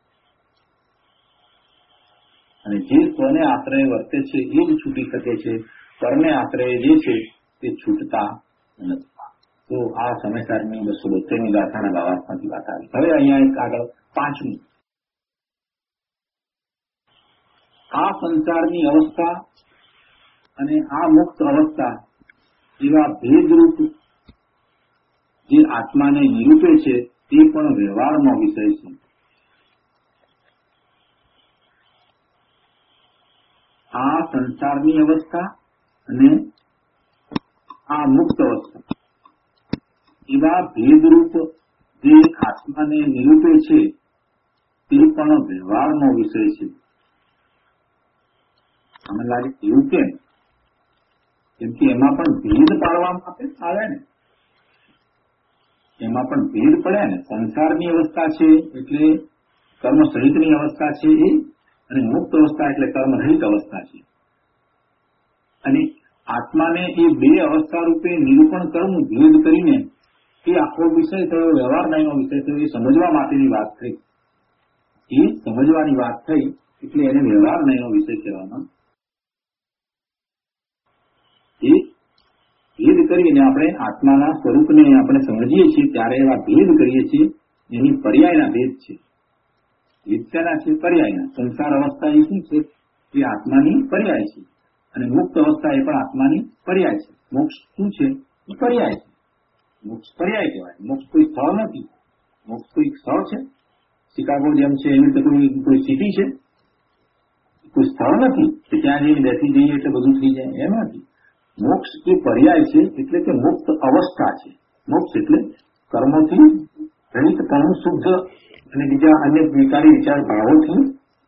[SPEAKER 2] અને જે સ્વને આશ્રય વર્તે છે એ જ છૂટી શકે છે, પરને આશ્રય જે છે તે છૂટતા નથી. તો આ સમયસારની બસો બોતેરની ગાથાના ભાવાર્થમાંથી વાત આવી. હવે અહીંયા એક આગળ પાંચમું, આ સંસારની અવસ્થા અને આ મુક્ત અવસ્થા એવા ભેદરૂપ જે આત્માને નિરૂપે છે તે પણ વ્યવહારનો વિષય છે. આ સંસારની અવસ્થા અને આ મુક્ત અવસ્થા એવા ભેદરૂપ જે આત્માને નિરૂપે છે તે પણ વ્યવહારનો વિષય છે. મને લાગે એવું કેમ? કેમ કે એમાં પણ ભેદ પાડવામાં આવે ને, એમાં પણ ભેદ પડે ને. સંસારની અવસ્થા છે એટલે કર્મ સહિતની અવસ્થા છે એ, અને મુક્ત અવસ્થા એટલે કર્મ રહિત અવસ્થા છે. અને આત્માને એ બે અવસ્થા રૂપે નિરૂપણ કરવું, ભેદ કરીને એ આખો વિષય થયો, વ્યવહાર નહીંનો વિષય થયો. એ સમજવા માટેની વાત થઈ, એ સમજવાની વાત થઈ એટલે એને વ્યવહાર નહીંનો વિષય કહેવામાં. એ ભેદ કરીને આપણે આત્માના સ્વરૂપને આપણે સમજીએ છીએ ત્યારે એવા ભેદ કરીએ છીએ. એની પર્યાયના ભેદ છે. ભેદ શેના છે? પર્યાયના. સંસાર અવસ્થા એ શું છે? એ આત્માની પર્યાય છે. અને મુક્ત અવસ્થા એ પણ આત્માની પર્યાય છે. મોક્ષ શું છે? એ પર્યાય છે. મોક્ષ પર્યાય કહેવાય. મોક્ષ કોઈ સ્થળ નથી. મોક્ષ કોઈ સ્થળ છે? શિકાગો જેમ છે એવી રીતે કોઈ કોઈ સિટી છે? કોઈ સ્થળ નથી કે ત્યાં જઈને બેસી જઈએ એટલે બધું થઈ જાય, એમ નથી. મોક્ષ એ પર્યાય છે, એટલે કે મુક્ત અવસ્થા છે. મોક્ષ એટલે કર્મોથી રહિત પણ શુદ્ધ અને બીજા અન્ય વિકારી વિચાર ભાવોથી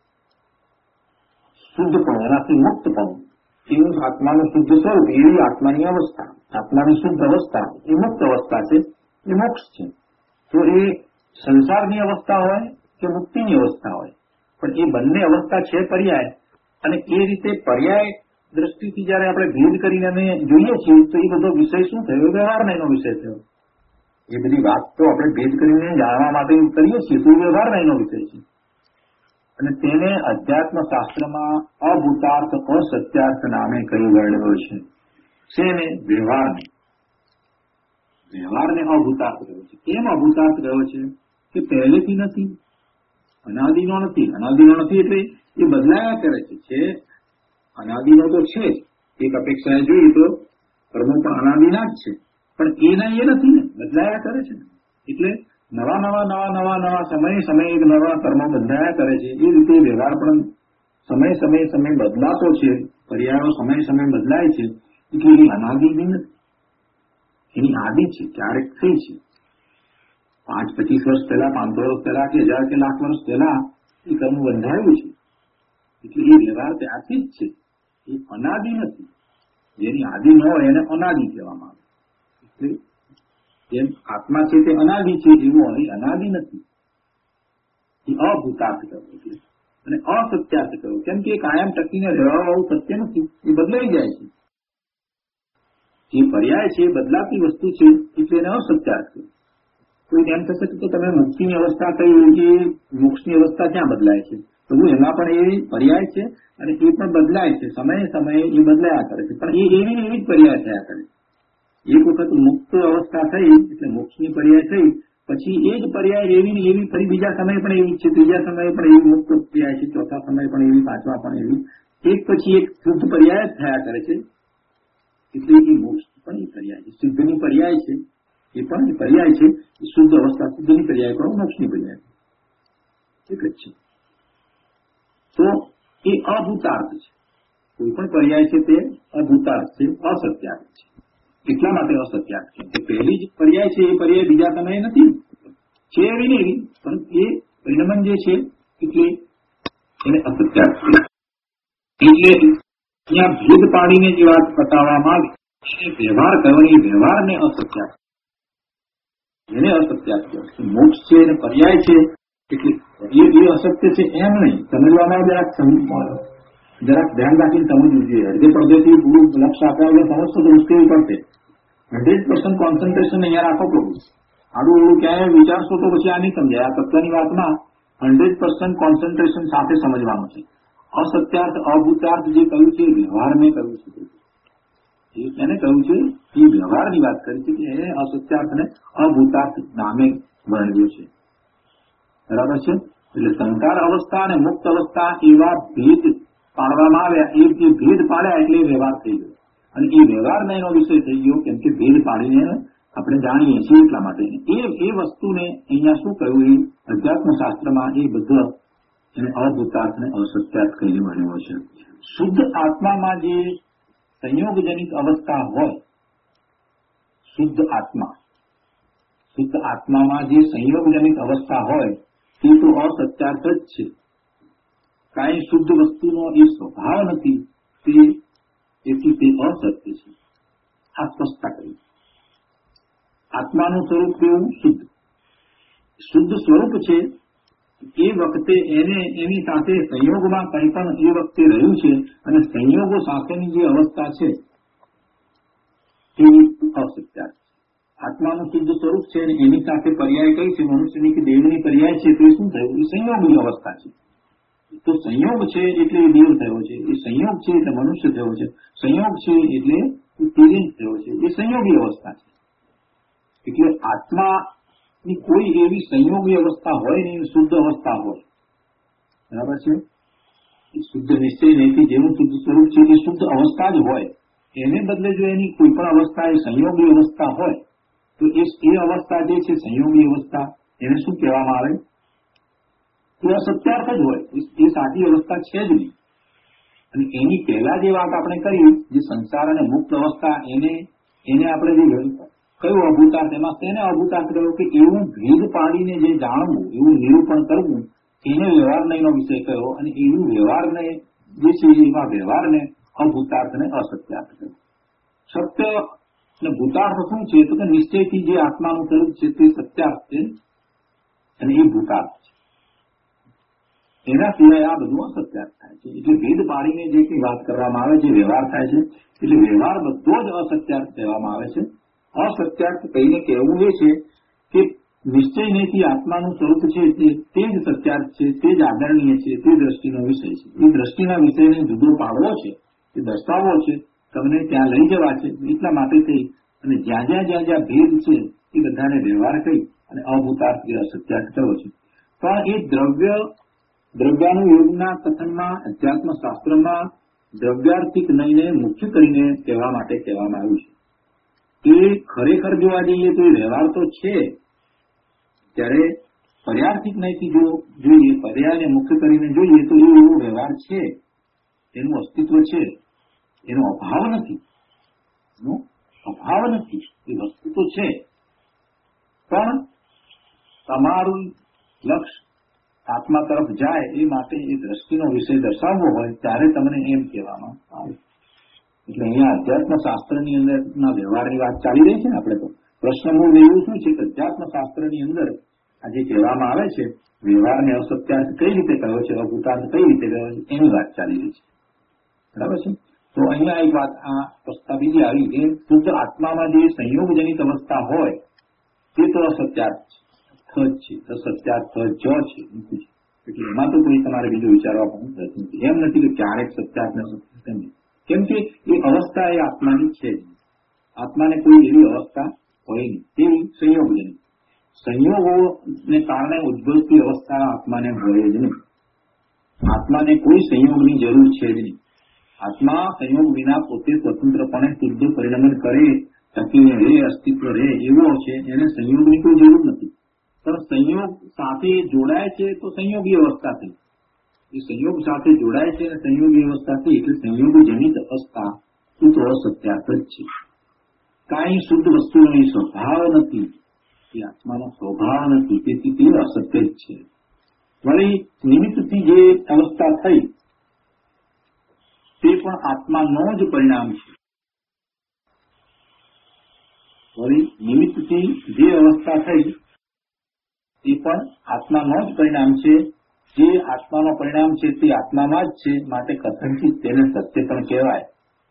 [SPEAKER 2] શુદ્ધ પણ, એનાથી મુક્ત પણ, એવું આત્માનું શુદ્ધ સ્વરૂપ, એવી આત્માની અવસ્થા, આત્માની શુદ્ધ અવસ્થા એ મુક્ત અવસ્થા છે, એ મોક્ષ છે. તો એ સંસારની અવસ્થા હોય કે મુક્તિની અવસ્થા હોય, પણ એ બંને અવસ્થા છે પર્યાય. અને એ રીતે પર્યાય દ્રષ્ટિથી જયારે આપણે ભેદ કરીને અમે જોઈએ છીએ તો એ બધો વિષય શું થયો? વ્યવહાર નહીંનો વિષય થયો. એ બધી વાત તો આપણે ભેદ કરીને જાણવા માટે કરીએ છીએ તો એ વ્યવહાર નહીંનો વિષય છે. અને તેને અધ્યાત્મ શાસ્ત્રમાં અભૂતાર્થ અસત્યાર્થ નામે કહી વર્ણવ્યો છે. શેને? વ્યવહારને. વ્યવહારને અભૂતાર્થ કહ્યો છે. કેમ અભૂતાર્થ કહ્યો છે? કે પહેલેથી નથી, અનાદિનો નથી. અનાદિનો નથી એટલે એ બદલાયા કરે છે. છે અનાદિનો તો છે જ, એક અપેક્ષાએ જોઈએ તો કર્મો પણ અનાદિના જ છે, પણ એના એ નથી ને, બદલાયા કરે છે. એટલે નવા નવા નવા નવા નવા સમયે સમયે નવા કર્મો બદલાયા કરે છે. એ રીતે વ્યવહાર પણ સમય સમય સમય બદલાતો છે, પર્યાયો સમય સમય બદલાય છે. એટલે એની અનાદિ નથી, એની આદિ છે, ક્યારેક થઈ છે. પાંચ પચીસ વર્ષ પહેલા, પાંચસો વર્ષ પહેલા કે હજાર કે લાખ વર્ષ પહેલા એ કર્મ બંધાયું છે. એટલે એ વ્યવહાર ત્યાંથી જ છે, એ અનાદિ નથી. જેની આદિ ન હોય એને અનાદિ કહેવામાં આવે. એટલે જેમ આત્મા છે તે અનાદિ છે, એવું અહીં અનાદિ નથી. એ અભૂતાર્થ કહ્યું એટલે, અને અસત્યાર્થ કહ્યું. કેમ કે કાયમ ટકીને રહેવા વાળું સત્ય નથી, એ બદલાઈ જાય છે. જે પર્યાય છે એ બદલાતી વસ્તુ છે, એટલે એને અસત્યાર્થ કહ્યું. કોઈ એમ થશે કે તમે મુક્તિની અવસ્થા કઈ કે મોક્ષની અવસ્થા ક્યાં બદલાય છે? તો એમાં પણ એ પર્યાય છે અને એ પણ બદલાય છે, સમયે સમયે એ બદલાયા કરે છે, પણ એ એવી ને એવી જ પર્યાય થયા કરે. એક વખત મુક્ત અવસ્થા થઈ એટલે મોક્ષની પર્યાય થઈ, પછી એ જ પર્યાય એવી ને એવી ફરી બીજા સમયે પણ એવી છે, ત્રીજા સમયે પણ એવી મુક્ત પર્યાય છે, ચોથા સમયે પણ એવી, પાંચમા પણ એવી, એક પછી એક શુદ્ધ પર્યાય જ થયા કરે છે. એટલે એ મોક્ષ પણ એ પર્યાય છે, સિદ્ધની પર્યાય છે, એ પણ એ પર્યાય છે. શુદ્ધ અવસ્થા સિદ્ધની પર્યાય કરો, મોક્ષની પર્યાય એક જ છે. તો એ અભૂતાર્થ છે. કોઈ પણ પર્યાય છે તે અભૂતાર્થ છે, અસત્યાર્થ છે. એટલા માટે અસત્યાર્થ છે કે પહેલી જ પર્યાય છે એ પર્યાય બીજા સમયે નથી, છે એવી ને એવી, પણ એ પરિણમન જે છે એટલે એને અસત્યાર્થ છે. એટલે ત્યાં ભેદ પાડીને જે વાત બતાવવામાં આવી એ વ્યવહાર કહેવાની, વ્યવહારને અસત્યાર્થ, એને અસત્યાર્થ કહેવાય. મોક્ષ છે અને પર્યાય છે એટલે એ એ અસત્ય છે એમ નહીં. સમજવામાં જરાક જરાક ધ્યાન રાખીને સમજવું જોઈએ. અડધે પડધેથી પૂરું લક્ષ્ય આપ્યા વગર સમજશો તો મુશ્કેલી પડશે. હંડ્રેડ પર્સન્ટ કોન્સન્ટ્રેશન અહીંયા રાખો પ્રભુ. આડું એવું ક્યાંય વિચારશો તો પછી આ નહીં સમજાય. આ તત્વની વાતમાં હંડ્રેડ પર્સન્ટ કોન્સન્ટ્રેશન સાથે સમજવાનું છે. અસત્યાર્થ અભૂતાર્થ જે કહ્યું છે એ વ્યવહારને કહ્યું છે. એને કહ્યું છે એ વ્યવહારની વાત કરી છે કે એને અસત્યાર્થને અભૂતાર્થ નામે વર્ણવ્યો છે. બરાબર છે? એટલે સંસાર અવસ્થા અને મુક્ત અવસ્થા એવા ભેદ પાડવામાં આવ્યા. એ જે ભેદ પાડ્યા એટલે વ્યવહાર થઈ ગયો, અને એ વ્યવહારનો એનો વિષય થઈ ગયો. કેમ કે ભેદ પાડીને આપણે જાણીએ છીએ એટલા માટે. એ એ વસ્તુને અહીંયા શું કહ્યું, એ અધ્યાત્મ શાસ્ત્રમાં એ બધા એને અભૂતાર્થ ને અસત્યાર્થ કહીને વર્ણવ્યો છે. શુદ્ધ આત્મામાં જે સંયોગજનિત અવસ્થા હોય, શુદ્ધ આત્મા શુદ્ધ આત્મામાં જે સંયોગજનિત અવસ્થા હોય તે તો અસત્યાર્થ જ છે. કાંઈ શુદ્ધ વસ્તુનો એ સ્વભાવ નથી, તે તેથી તે અસત્ય છે. આ સ્પષ્ટતા કરી. આત્માનું સ્વરૂપ કેવું? શુદ્ધ. શુદ્ધ સ્વરૂપ છે એ વખતે એને એની સાથે સંયોગમાં કંઈ પણ એ વખતે રહ્યું છે, અને સંયોગો સાથેની જે અવસ્થા છે તે અસત્યાર્થ. આત્માનું શુદ્ધ સ્વરૂપ છે અને એની સાથે પર્યાય કઈ છે? મનુષ્યની કે દેવની પર્યાય છે. તો એ શું થયું? એ સંયોગની અવસ્થા છે. તો સંયોગ છે એટલે એ દેવ થયો છે, એ સંયોગ છે એટલે મનુષ્ય થયો છે, સંયોગ છે એટલે તિર્યંક થયો છે. એ સંયોગી અવસ્થા છે. એટલે આત્માની કોઈ એવી સંયોગી અવસ્થા હોય નહીં, શુદ્ધ અવસ્થા હોય. બરાબર છે? એ શુદ્ધ નિશ્ચય નહીં, જેવું શુદ્ધ સ્વરૂપ છે એ શુદ્ધ અવસ્થા જ હોય. એને બદલે જો એની કોઈ પણ અવસ્થા એ સંયોગી અવસ્થા હોય તો એ એ અવસ્થા જે છે સંયોગી અવસ્થા, એને શું કહેવામાં આવે? તો અસત્યાર્થ જ હોય. એ સાચી અવસ્થા છે જ નહીં. અને એની પહેલા જે વાત આપણે કરી, જે સંસાર અને મુક્ત અવસ્થા, એને એને આપણે જે કયું અભૂતાર્થ, એમાં તેને અભૂતાર્થ કહ્યું કે એવું ભેદ પાડીને જે જાણવું, એવું નિરૂપણ કરવું, એને વ્યવહાર નહીંનો વિષય કયો. અને એવું વ્યવહારને જે છે એવા વ્યવહારને અભૂતાર્થ ને અસત્યાર્થ કહ્યું. સત્ય અને ભૂતાર્થ શું છે? તો કે નિશ્ચયથી જે આત્માનું સ્વરૂપ છે તે સત્યાર્થ છે અને એ ભૂતાર્થ છે. એના સિવાય આ બધું અસત્યાર્થ થાય છે. એટલે ભેદ પાડીને જે કંઈ વાત કરવામાં આવે છે, વ્યવહાર થાય છે. એટલે વ્યવહાર બધો જ અસત્યાર્થ કહેવામાં આવે છે. અસત્યાર્થ કહીને કહેવું એ છે કે નિશ્ચય નહીંથી આત્માનું સ્વરૂપ છે તે જ સત્યાર્થ છે, તે જ આદરણીય છે, તે દ્રષ્ટિનો વિષય છે. એ દ્રષ્ટિના વિષયને જુદો પાડવો છે, એ દર્શાવવો છે, તમને ત્યાં લઈ જવા છે. એટલા માટે થઈ અને જ્યાં જ્યાં જ્યાં જ્યાં ભેદ છે એ બધાને વ્યવહાર કરી અને અભૂતાર્થ કે અસત્યાર્થ કરવો છે. પણ એ દ્રવ્ય દ્રવ્યાનુયોગના કથનમાં અધ્યાત્મ શાસ્ત્રમાં દ્રવ્યાર્થિક નયને મુખ્ય કરીને કહેવા માટે કહેવામાં આવ્યું છે. એ ખરેખર જોવા જઈએ તો એ વ્યવહાર તો છે, ત્યારે પર્યાર્થિક નયથી જો જોઈએ, પર્યાયને મુખ્ય કરીને જોઈએ તો એ એવો વ્યવહાર છે, એનું અસ્તિત્વ છે, એનો અભાવ નથી, એનો અભાવ નથી, એ વસ્તુ તો છે. પણ તમારું લક્ષ્ય આત્મા તરફ જાય એ માટે એ દ્રષ્ટિનો વિષય દર્શાવવો હોય ત્યારે તમને એમ કહેવામાં આવે. એટલે અહીંયા અધ્યાત્મ શાસ્ત્રની અંદરના વ્યવહારની વાત ચાલી રહી છે ને. આપણે તો પ્રશ્ન મૂળ એવું શું છે કે અધ્યાત્મ શાસ્ત્રની અંદર આજે કહેવામાં આવે છે વ્યવહારને અસત્યાર્થ કઈ રીતે કહ્યો છે, અભૂતાર્થ કઈ રીતે કહ્યો છે, એની વાત ચાલી રહી છે. બરાબર છે. તો અહીંયા એક વાત આ પ્રસ્તાવ બીજી આવી કે શુદ્ધ આત્મામાં જે સંયોગજનિત અવસ્થા હોય તે તો અસત્યાર્થ છે, અસત્યાર્થ જ છે. એટલે એમાં તો કોઈ તમારે બીજું વિચારવા પણ નથી. એમ નથી કે ક્યારેક સત્યાર્થ ને સત્ય નહીં, કેમ કે એ અવસ્થા એ આત્માની છે જ. આત્માને કોઈ એવી અવસ્થા હોય નહીં, તેવી સંયોગજનિત સંયોગોને કારણે ઉદ્ભવતી અવસ્થા આત્માને હોય જ નહીં. આત્માને કોઈ સંયોગની જરૂર છે જ નહીં. આત્મા સંયોગ વિના પોતે સ્વતંત્રપણે શુદ્ધ પરિણમન કરે, ટકીને રહે, અસ્તિત્વ રહે એવો છે. એને સંયોગની કોઈ જરૂર નથી. પણ સંયોગ સાથે જોડાય છે તો સંયોગી અવસ્થા થઈ. એ સંયોગ સાથે જોડાય છે અને સંયોગી અવસ્થા થઈ એટલે સંયોગ જનિત અવસ્થા એ તો અસત્યાર્થ જ છે. કાંઈ શુદ્ધ વસ્તુનો એ સ્વભાવ નથી, એ આત્માનો સ્વભાવ નથી, તેથી તે અસત્ય જ છે. વળી નિમિત્તથી જે અવસ્થા થઈ તે પણ આત્માનો જ પરિણામ છે. વળી નિમિત્તથી જે અવસ્થા થઈ તે પણ આત્માનો જ પરિણામ છે. જે આત્માનો પરિણામ છે તે આત્મામાં જ છે, માટે કથનથી તેને સત્ય પણ કહેવાય.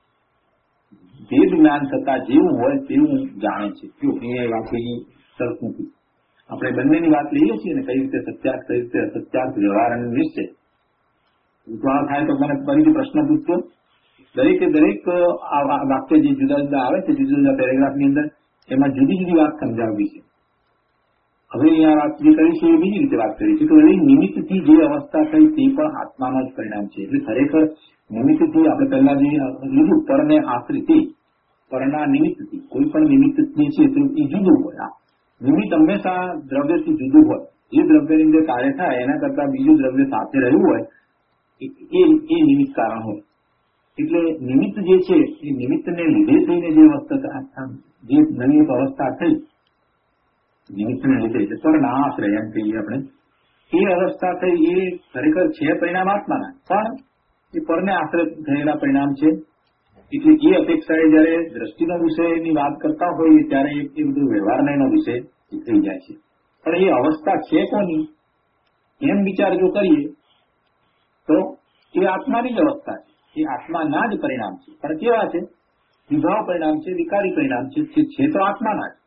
[SPEAKER 2] જે જ્ઞાન થતા જેવું હોય તેવું જાણે છે. જો એ વાત સરસ નથી. આપણે બંનેની વાત લઈએ છીએ ને, કઈ રીતે સત્યાર્થ, કઈ રીતે અસત્યાર્થ, વ્યવહાર અને નિશ્ચય. ઉદાહરણ થાય તો મને ફરીથી પ્રશ્ન પૂછતો. દરેકે દરેક વાક્ય જે જુદા જુદા આવે છે, જુદા જુદા પેરેગ્રાફની અંદર, એમાં જુદી જુદી વાત સમજાવવી છે. હવે અહીંયા વાત જે કરી છે એ બીજી રીતે વાત કરી છે કે હવે નિમિત્તથી જે અવસ્થા થઈ તે પણ આત્માનો જ પરિણામ છે. એટલે ખરેખર નિમિત્તથી આપણે પહેલા જે લીધું પરને આશ્રિત, પરના નિમિત્તથી કોઈ પણ નિમિત્ત જે છે તે એ જુદું હોય. નિમિત્ત હંમેશા દ્રવ્યથી જુદું હોય. જે દ્રવ્યની અંદર કાર્ય થાય એના કરતા બીજું દ્રવ્ય સાથે રહ્યું હોય એ એ નિમિત્ત કારણ હોય. એટલે નિમિત્ત જે છે એ નિમિત્તને લીધે થઈને જે અવસ્થા, જે નવી અવસ્થા થઈ નિમિત્તને લીધે એટલે પરના આશ્રય એમ કહીએ આપણે, એ અવસ્થા થઈ એ ખરેખર છે પરિણામ આત્માના, પણ એ પરને આશ્રય થયેલા પરિણામ છે. એટલે એ અપેક્ષાએ જયારે દ્રષ્ટિનો વિષયની વાત કરતા હોઈએ ત્યારે એ બધું વ્યવહારનો વિષય થઈ જાય છે. પણ એ અવસ્થા છે કોની એમ વિચાર જો કરીએ તો એ આત્માની જ અવસ્થા છે, એ આત્માના જ પરિણામ છે. પણ કેવા છે? વિભાવ પરિણામ છે, વિકારી પરિણામ છે. છે તો આત્માના જ,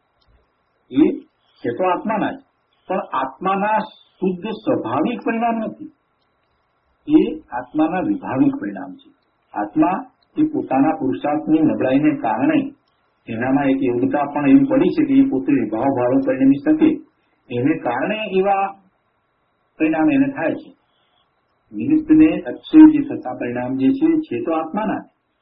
[SPEAKER 2] એ છે તો આત્માના જ, પણ આત્માના શુદ્ધ સ્વાભાવિક પરિણામ નથી. એ આત્માના વિભાવિક પરિણામ છે. આત્મા એ પોતાના પુરુષાર્થની નબળાઈને કારણે એનામાં એક યોગ્યતા પણ એવી પડી છે કે એ પોતે વિભાવ ભાવે પરિણમી શકે, એને કારણે એવા પરિણામ એને થાય છે. નિમિત્તને અક્ષય જે થતા પરિણામ જે છે છે તો આત્માના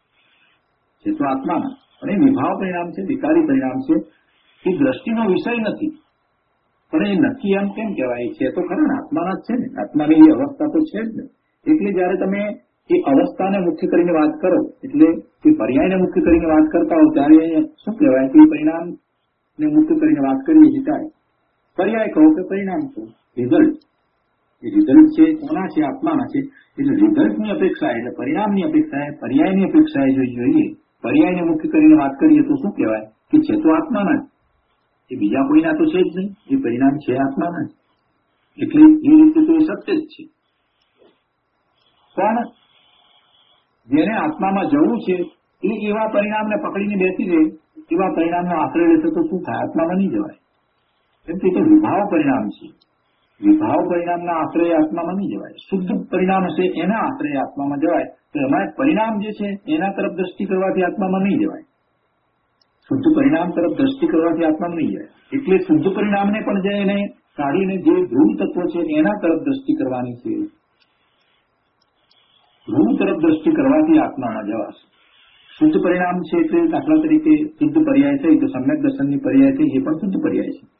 [SPEAKER 2] છે તો આત્માના પણ એ વિભાવ પરિણામ છે, વિકારી પરિણામ છે. એ દ્રષ્ટિનો વિષય નથી, પણ એ નથી એમ કેમ કહેવાય? છે તો ખરું ને, આત્માના જ છે ને, આત્માની એ અવસ્થા તો છે જ ને. એટલે જયારે તમે એ અવસ્થાને મુખ્ય કરીને વાત કરો, એટલે એ પર્યાયને મુખ્ય કરીને વાત કરતા હો ત્યારે શું કહેવાય કે પરિણામને મુખ્ય કરીને વાત કરીએ છીએ ત્યારે પર્યાય કહો કે પરિણામ કહો, રિઝલ્ટ. એ રિઝલ્ટ છે કોના છે? આત્માના છે. એટલે રિઝલ્ટની અપેક્ષા એટલે પરિણામની અપેક્ષાએ પર્યાયની અપેક્ષાએ જો જોઈએ, પર્યાયને મુખ્ય કરીને વાત કરીએ તો શું કહેવાય કે છે તો આત્માના જ, એ બીજા કોઈના તો છે જ નહીં. એ પરિણામ છે આત્માના જ. એટલે એ રીતે તો એ સત્ય જ છે. પણ જેને આત્મામાં જવું છે એ એવા પરિણામને પકડીને બેસી રહે, એવા પરિણામનો આશ્રય લેશે તો શું થાય? આત્મામાં નહીં જવાય. કેમ કે વિભાવ પરિણામ છે. વિભાવ પરિણામના આશ્રય આત્મામાં નહીં જવાય. શુદ્ધ પરિણામ છે એના આશ્રય આત્મામાં જવાય. તો એમાં પરિણામ જે છે એના તરફ દ્રષ્ટિ કરવાથી આત્મામાં નહીં જવાય. શુદ્ધ પરિણામ તરફ દ્રષ્ટિ કરવાથી આત્મામાં નહીં જાય. એટલે શુદ્ધ પરિણામને પણ જે એને કાઢીને જે ધ્રુવ તત્વ છે એના તરફ દ્રષ્ટિ કરવાની છે. ધ્રુવ તરફ દ્રષ્ટિ કરવાથી આત્મામાં જવાશે. શુદ્ધ પરિણામ છે એટલે દાખલા તરીકે શુદ્ધ પર્યાય છે તો સમ્યક દર્શનની પર્યાય છે એ પણ શુદ્ધ પર્યાય છે.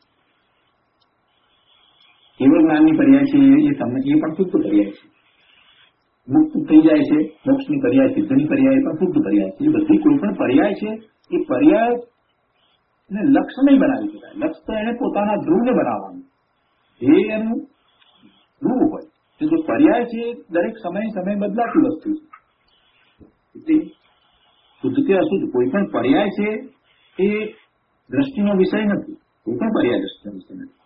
[SPEAKER 2] કેવળ જ્ઞાનની પર્યાય છે એ એ પણ શુદ્ધ પર્યાય છે. મુક્ત થઈ જાય છે મોક્ષની પર્યાય, સિદ્ધની પર્યાય પણ શુદ્ધ પર્યાય છે. એ બધી કોઈ પણ પર્યાય છે એ પર્યાય ને લક્ષ્ય નહીં બનાવી શકાય. લક્ષ્ય તો એને પોતાના ધ્રુવને બનાવવાનું, એ એનું ધ્રુવ હોય. જો પર્યાય છે દરેક સમય સમય બદલાતી વસ્તુ છે. એટલે શુદ્ધ કે અશુદ્ધ કોઈ પણ પર્યાય છે એ દ્રષ્ટિનો વિષય નથી. કોઈ પણ પર્યાય દ્રષ્ટિનો વિષય નથી.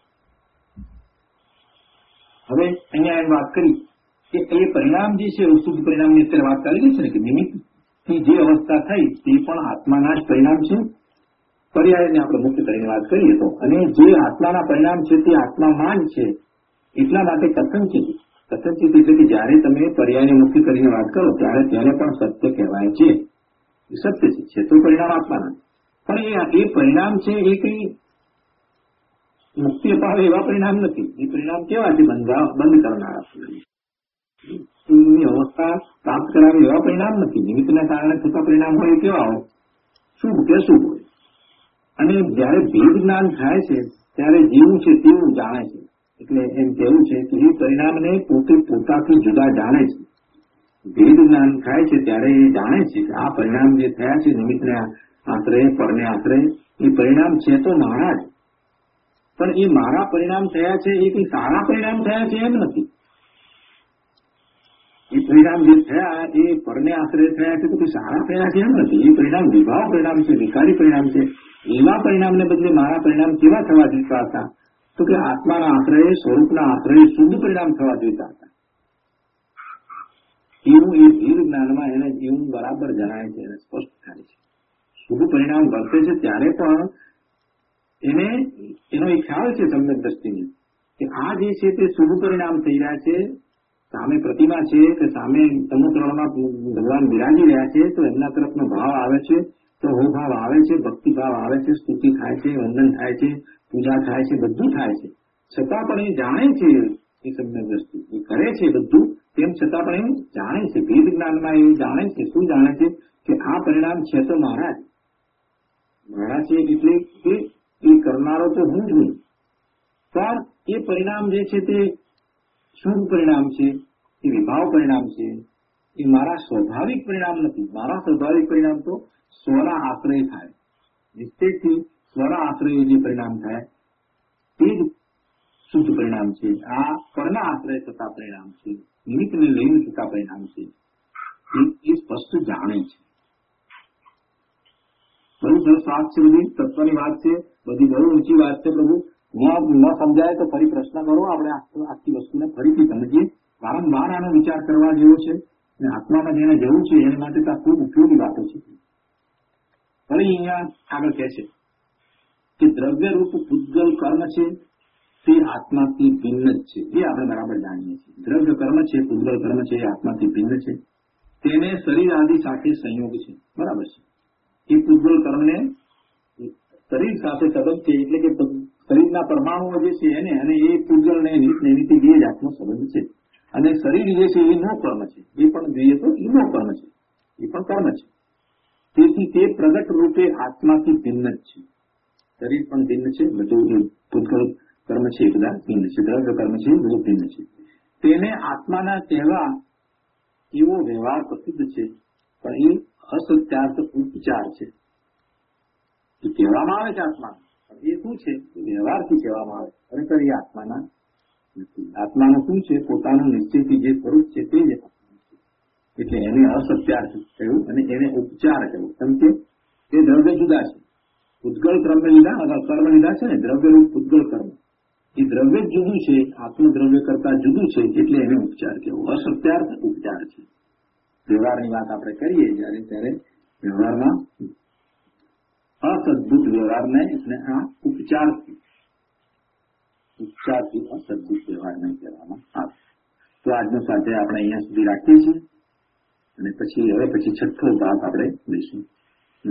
[SPEAKER 2] હવે અહીંયા એમ વાત કરી કે એ પરિણામ જે છે શુદ્ધ પરિણામની અત્યારે વાત કરી છે ને કે નિમિત્તથી જે અવસ્થા થઈ તે પણ આત્માના જ પરિણામ છે. પર્યાયને આપણે મુક્ત કરીને વાત કરીએ તો, અને જે આત્માના પરિણામ છે તે આત્મામાં જ છે. એટલા માટે કથનચિત કથનચિત એટલે કે જયારે તમે પર્યાયને મુક્ત કરીને વાત કરો ત્યારે તેને પણ સત્ય કહેવાય છે. એ સત્ય છે તો પરિણામ આત્માના, પણ એ પરિણામ છે એ કઈ મુક્તિ અપાવે એવા પરિણામ નથી. એ પરિણામ કેવા છે? બંધ બંધ કરનારા અવસ્થા પ્રાપ્ત કરાવે એવા પરિણામ નથી. નિમિત્તના કારણે થતા પરિણામ હોય કેવા હોય? શુભ કે અશુભ હોય. અને જયારે ભેદ જ્ઞાન થાય છે ત્યારે જેવું છે તેવું જાણે છે. એટલે એમ કહેવું છે કે એ પરિણામને પોતે પોતાથી જુદા જાણે છે. ભેદ જ્ઞાન થાય છે ત્યારે એ જાણે છે કે આ પરિણામ જે થયા છે નિમિત્તને આશ્રય, પરને આશ્રય, એ પરિણામ છે તો મારા જ, પણ એ મારા પરિણામ થયા છે એ કઈ સારા પરિણામ થયા છે એમ નથી. એ પરિણામ જે થયા એ પરને આશ્રય થયા છે તો કઈ સારા થયા છે એમ નથી. એ પરિણામ વિભાવ પરિણામ છે, વિકારી પરિણામ છે. એવા પરિણામને બદલે મારા પરિણામ કેવા થવા જોઈતા હતા? તો કે આત્માના આશ્રય, સ્વરૂપના આશ્રય શુદ્ધ પરિણામ થવા જોઈતા હતા. એવું એ ધીર જ્ઞાનમાં એને એવું બરાબર જણાય છે, એને સ્પષ્ટ થાય છે. શુભ પરિણામ વર્તે છે ત્યારે પણ એને એનો એક ખ્યાલ છે સમ્યક દ્રષ્ટિને કે આ જે છે તે શુભ પરિણામ થઈ રહ્યા છે. સામે પ્રતિમા છે કે સામે સમુદ્રમાં ભગવાન બિરાજી રહ્યા છે તો એમના તરફનો ભાવ આવે છે, તો હો ભાવ આવે છે, ભક્તિ ભાવ આવે છે, સ્તુતિ થાય છે, વંદન થાય છે, પૂજા થાય છે, બધું થાય છે. છતાં પણ એ જાણે છે એ સમ્યક દ્રષ્ટિ એ કરે છે બધું, તેમ છતાં પણ એ જાણે છે. ભેદ જ્ઞાનમાં એ જાણે છે. શું જાણે છે? કે આ પરિણામ છે તો મારા જ મારા છે. એટલે કે એ કરનારો તો હું જ નહીં, પણ એ પરિણામ જે છે તે શુભ પરિણામ છે, એ વિભાવ પરિણામ છે. એ મારા સ્વાભાવિક પરિણામ નથી. મારા સ્વાભાવિક પરિણામ તો સ્વના આશ્રય થાય. નિશ્ચયથી સ્વના આશ્રય જે પરિણામ થાય તે જ શુદ્ધ પરિણામ છે. આ પરના આશ્રય થતા પરિણામ છે, નિમિત્તને લઈને થતા પરિણામ છે. એ સ્પષ્ટ જાણે છે. બહુ સરસ વાત છે, બધી તત્વની વાત છે, બધી બહુ ઊંચી વાત છે. પ્રભુ ન સમજાય તો ફરી પ્રશ્ન કરો, આપણે આખી વસ્તુને ફરીથી સમજીએ. વારંવાર આનો વિચાર કરવા જેવો છે અને આત્મામાં જેને જવું છે એના માટે તો આ ખૂબ ઉપયોગી વાતો છે. ફરી અહીંયા આગળ કહે છે કે દ્રવ્ય રૂપ પૂતગલ કર્મ છે તે આત્માથી ભિન્ન જ છે. એ આપણે બરાબર જાણીએ છીએ. દ્રવ્ય કર્મ છે, પૂતગલ કર્મ છે, એ આત્માથી ભિન્ન છે. તેને શરીર આદિ સાથે સંયોગ છે. બરાબર છે. એ પૂતગલ કર્મને શરીર સાથે સંબંધ છે, એટલે કે શરીરના પરમાણુઓ જે છે એને અને એ પૂતગલને નિમિત્તે બે જાતનો સંબંધ છે. અને શરીર જે છે એ નો કર્મ છે. એ પણ જોઈએ તો એ નો કર્મ છે, એ પણ કર્મ છે. તેથી તે પ્રગટ રૂપે આત્માથી ભિન્ન જ છે. શરીર પણ ભિન્ન છે, બધું પૂતગલ કર્મ છે એ બધા ભિન્ન છે, દ્રવ્ય કર્મ છે એ બધું ભિન્ન છે. તેને આત્માના કહેવા એવો વ્યવહાર પ્રસિદ્ધ છે, પણ એ અસત્યાર્થ ઉપચાર છે. એ કહેવામાં આવે છે આત્મા, પણ એ શું છે? વ્યવહારથી કહેવામાં આવે, ખરેખર એ આત્માના નથી. આત્માનું શું છે? પોતાનું નિશ્ચયથી જે સ્વરૂપ છે તે જ આત્મા છે. એટલે એને અસત્યાર્થ કહ્યું અને એને ઉપચાર કહ્યું. કેમ કે એ દ્રવ્ય જુદા છે. પૂતગલ કર્મ લીધા, કર્મ લીધા છે ને, દ્રવ્ય રૂપ પૂતગલ કર્મ, એ દ્રવ્ય જ જુદું છે, આત્મદ્રવ્ય કરતા જુદું છે. એટલે એને ઉપચાર કહેવું. અસત્યાર્થ ઉપચાર છે. વ્યવહારની વાત આપણે કરીએ જયારે ત્યારે વ્યવહારમાં અસદભૂત વ્યવહારને એટલે આ ઉપચાર ઉચ્ચારથી અસદુચ વ્યવહારને કહેવામાં આવે. તો આજનો સ્વાધ્યાય આપણે અહીંયા સુધી રાખીએ છીએ અને પછી હવે પછી છઠ્ઠો ભાગ આપણે લઈશું.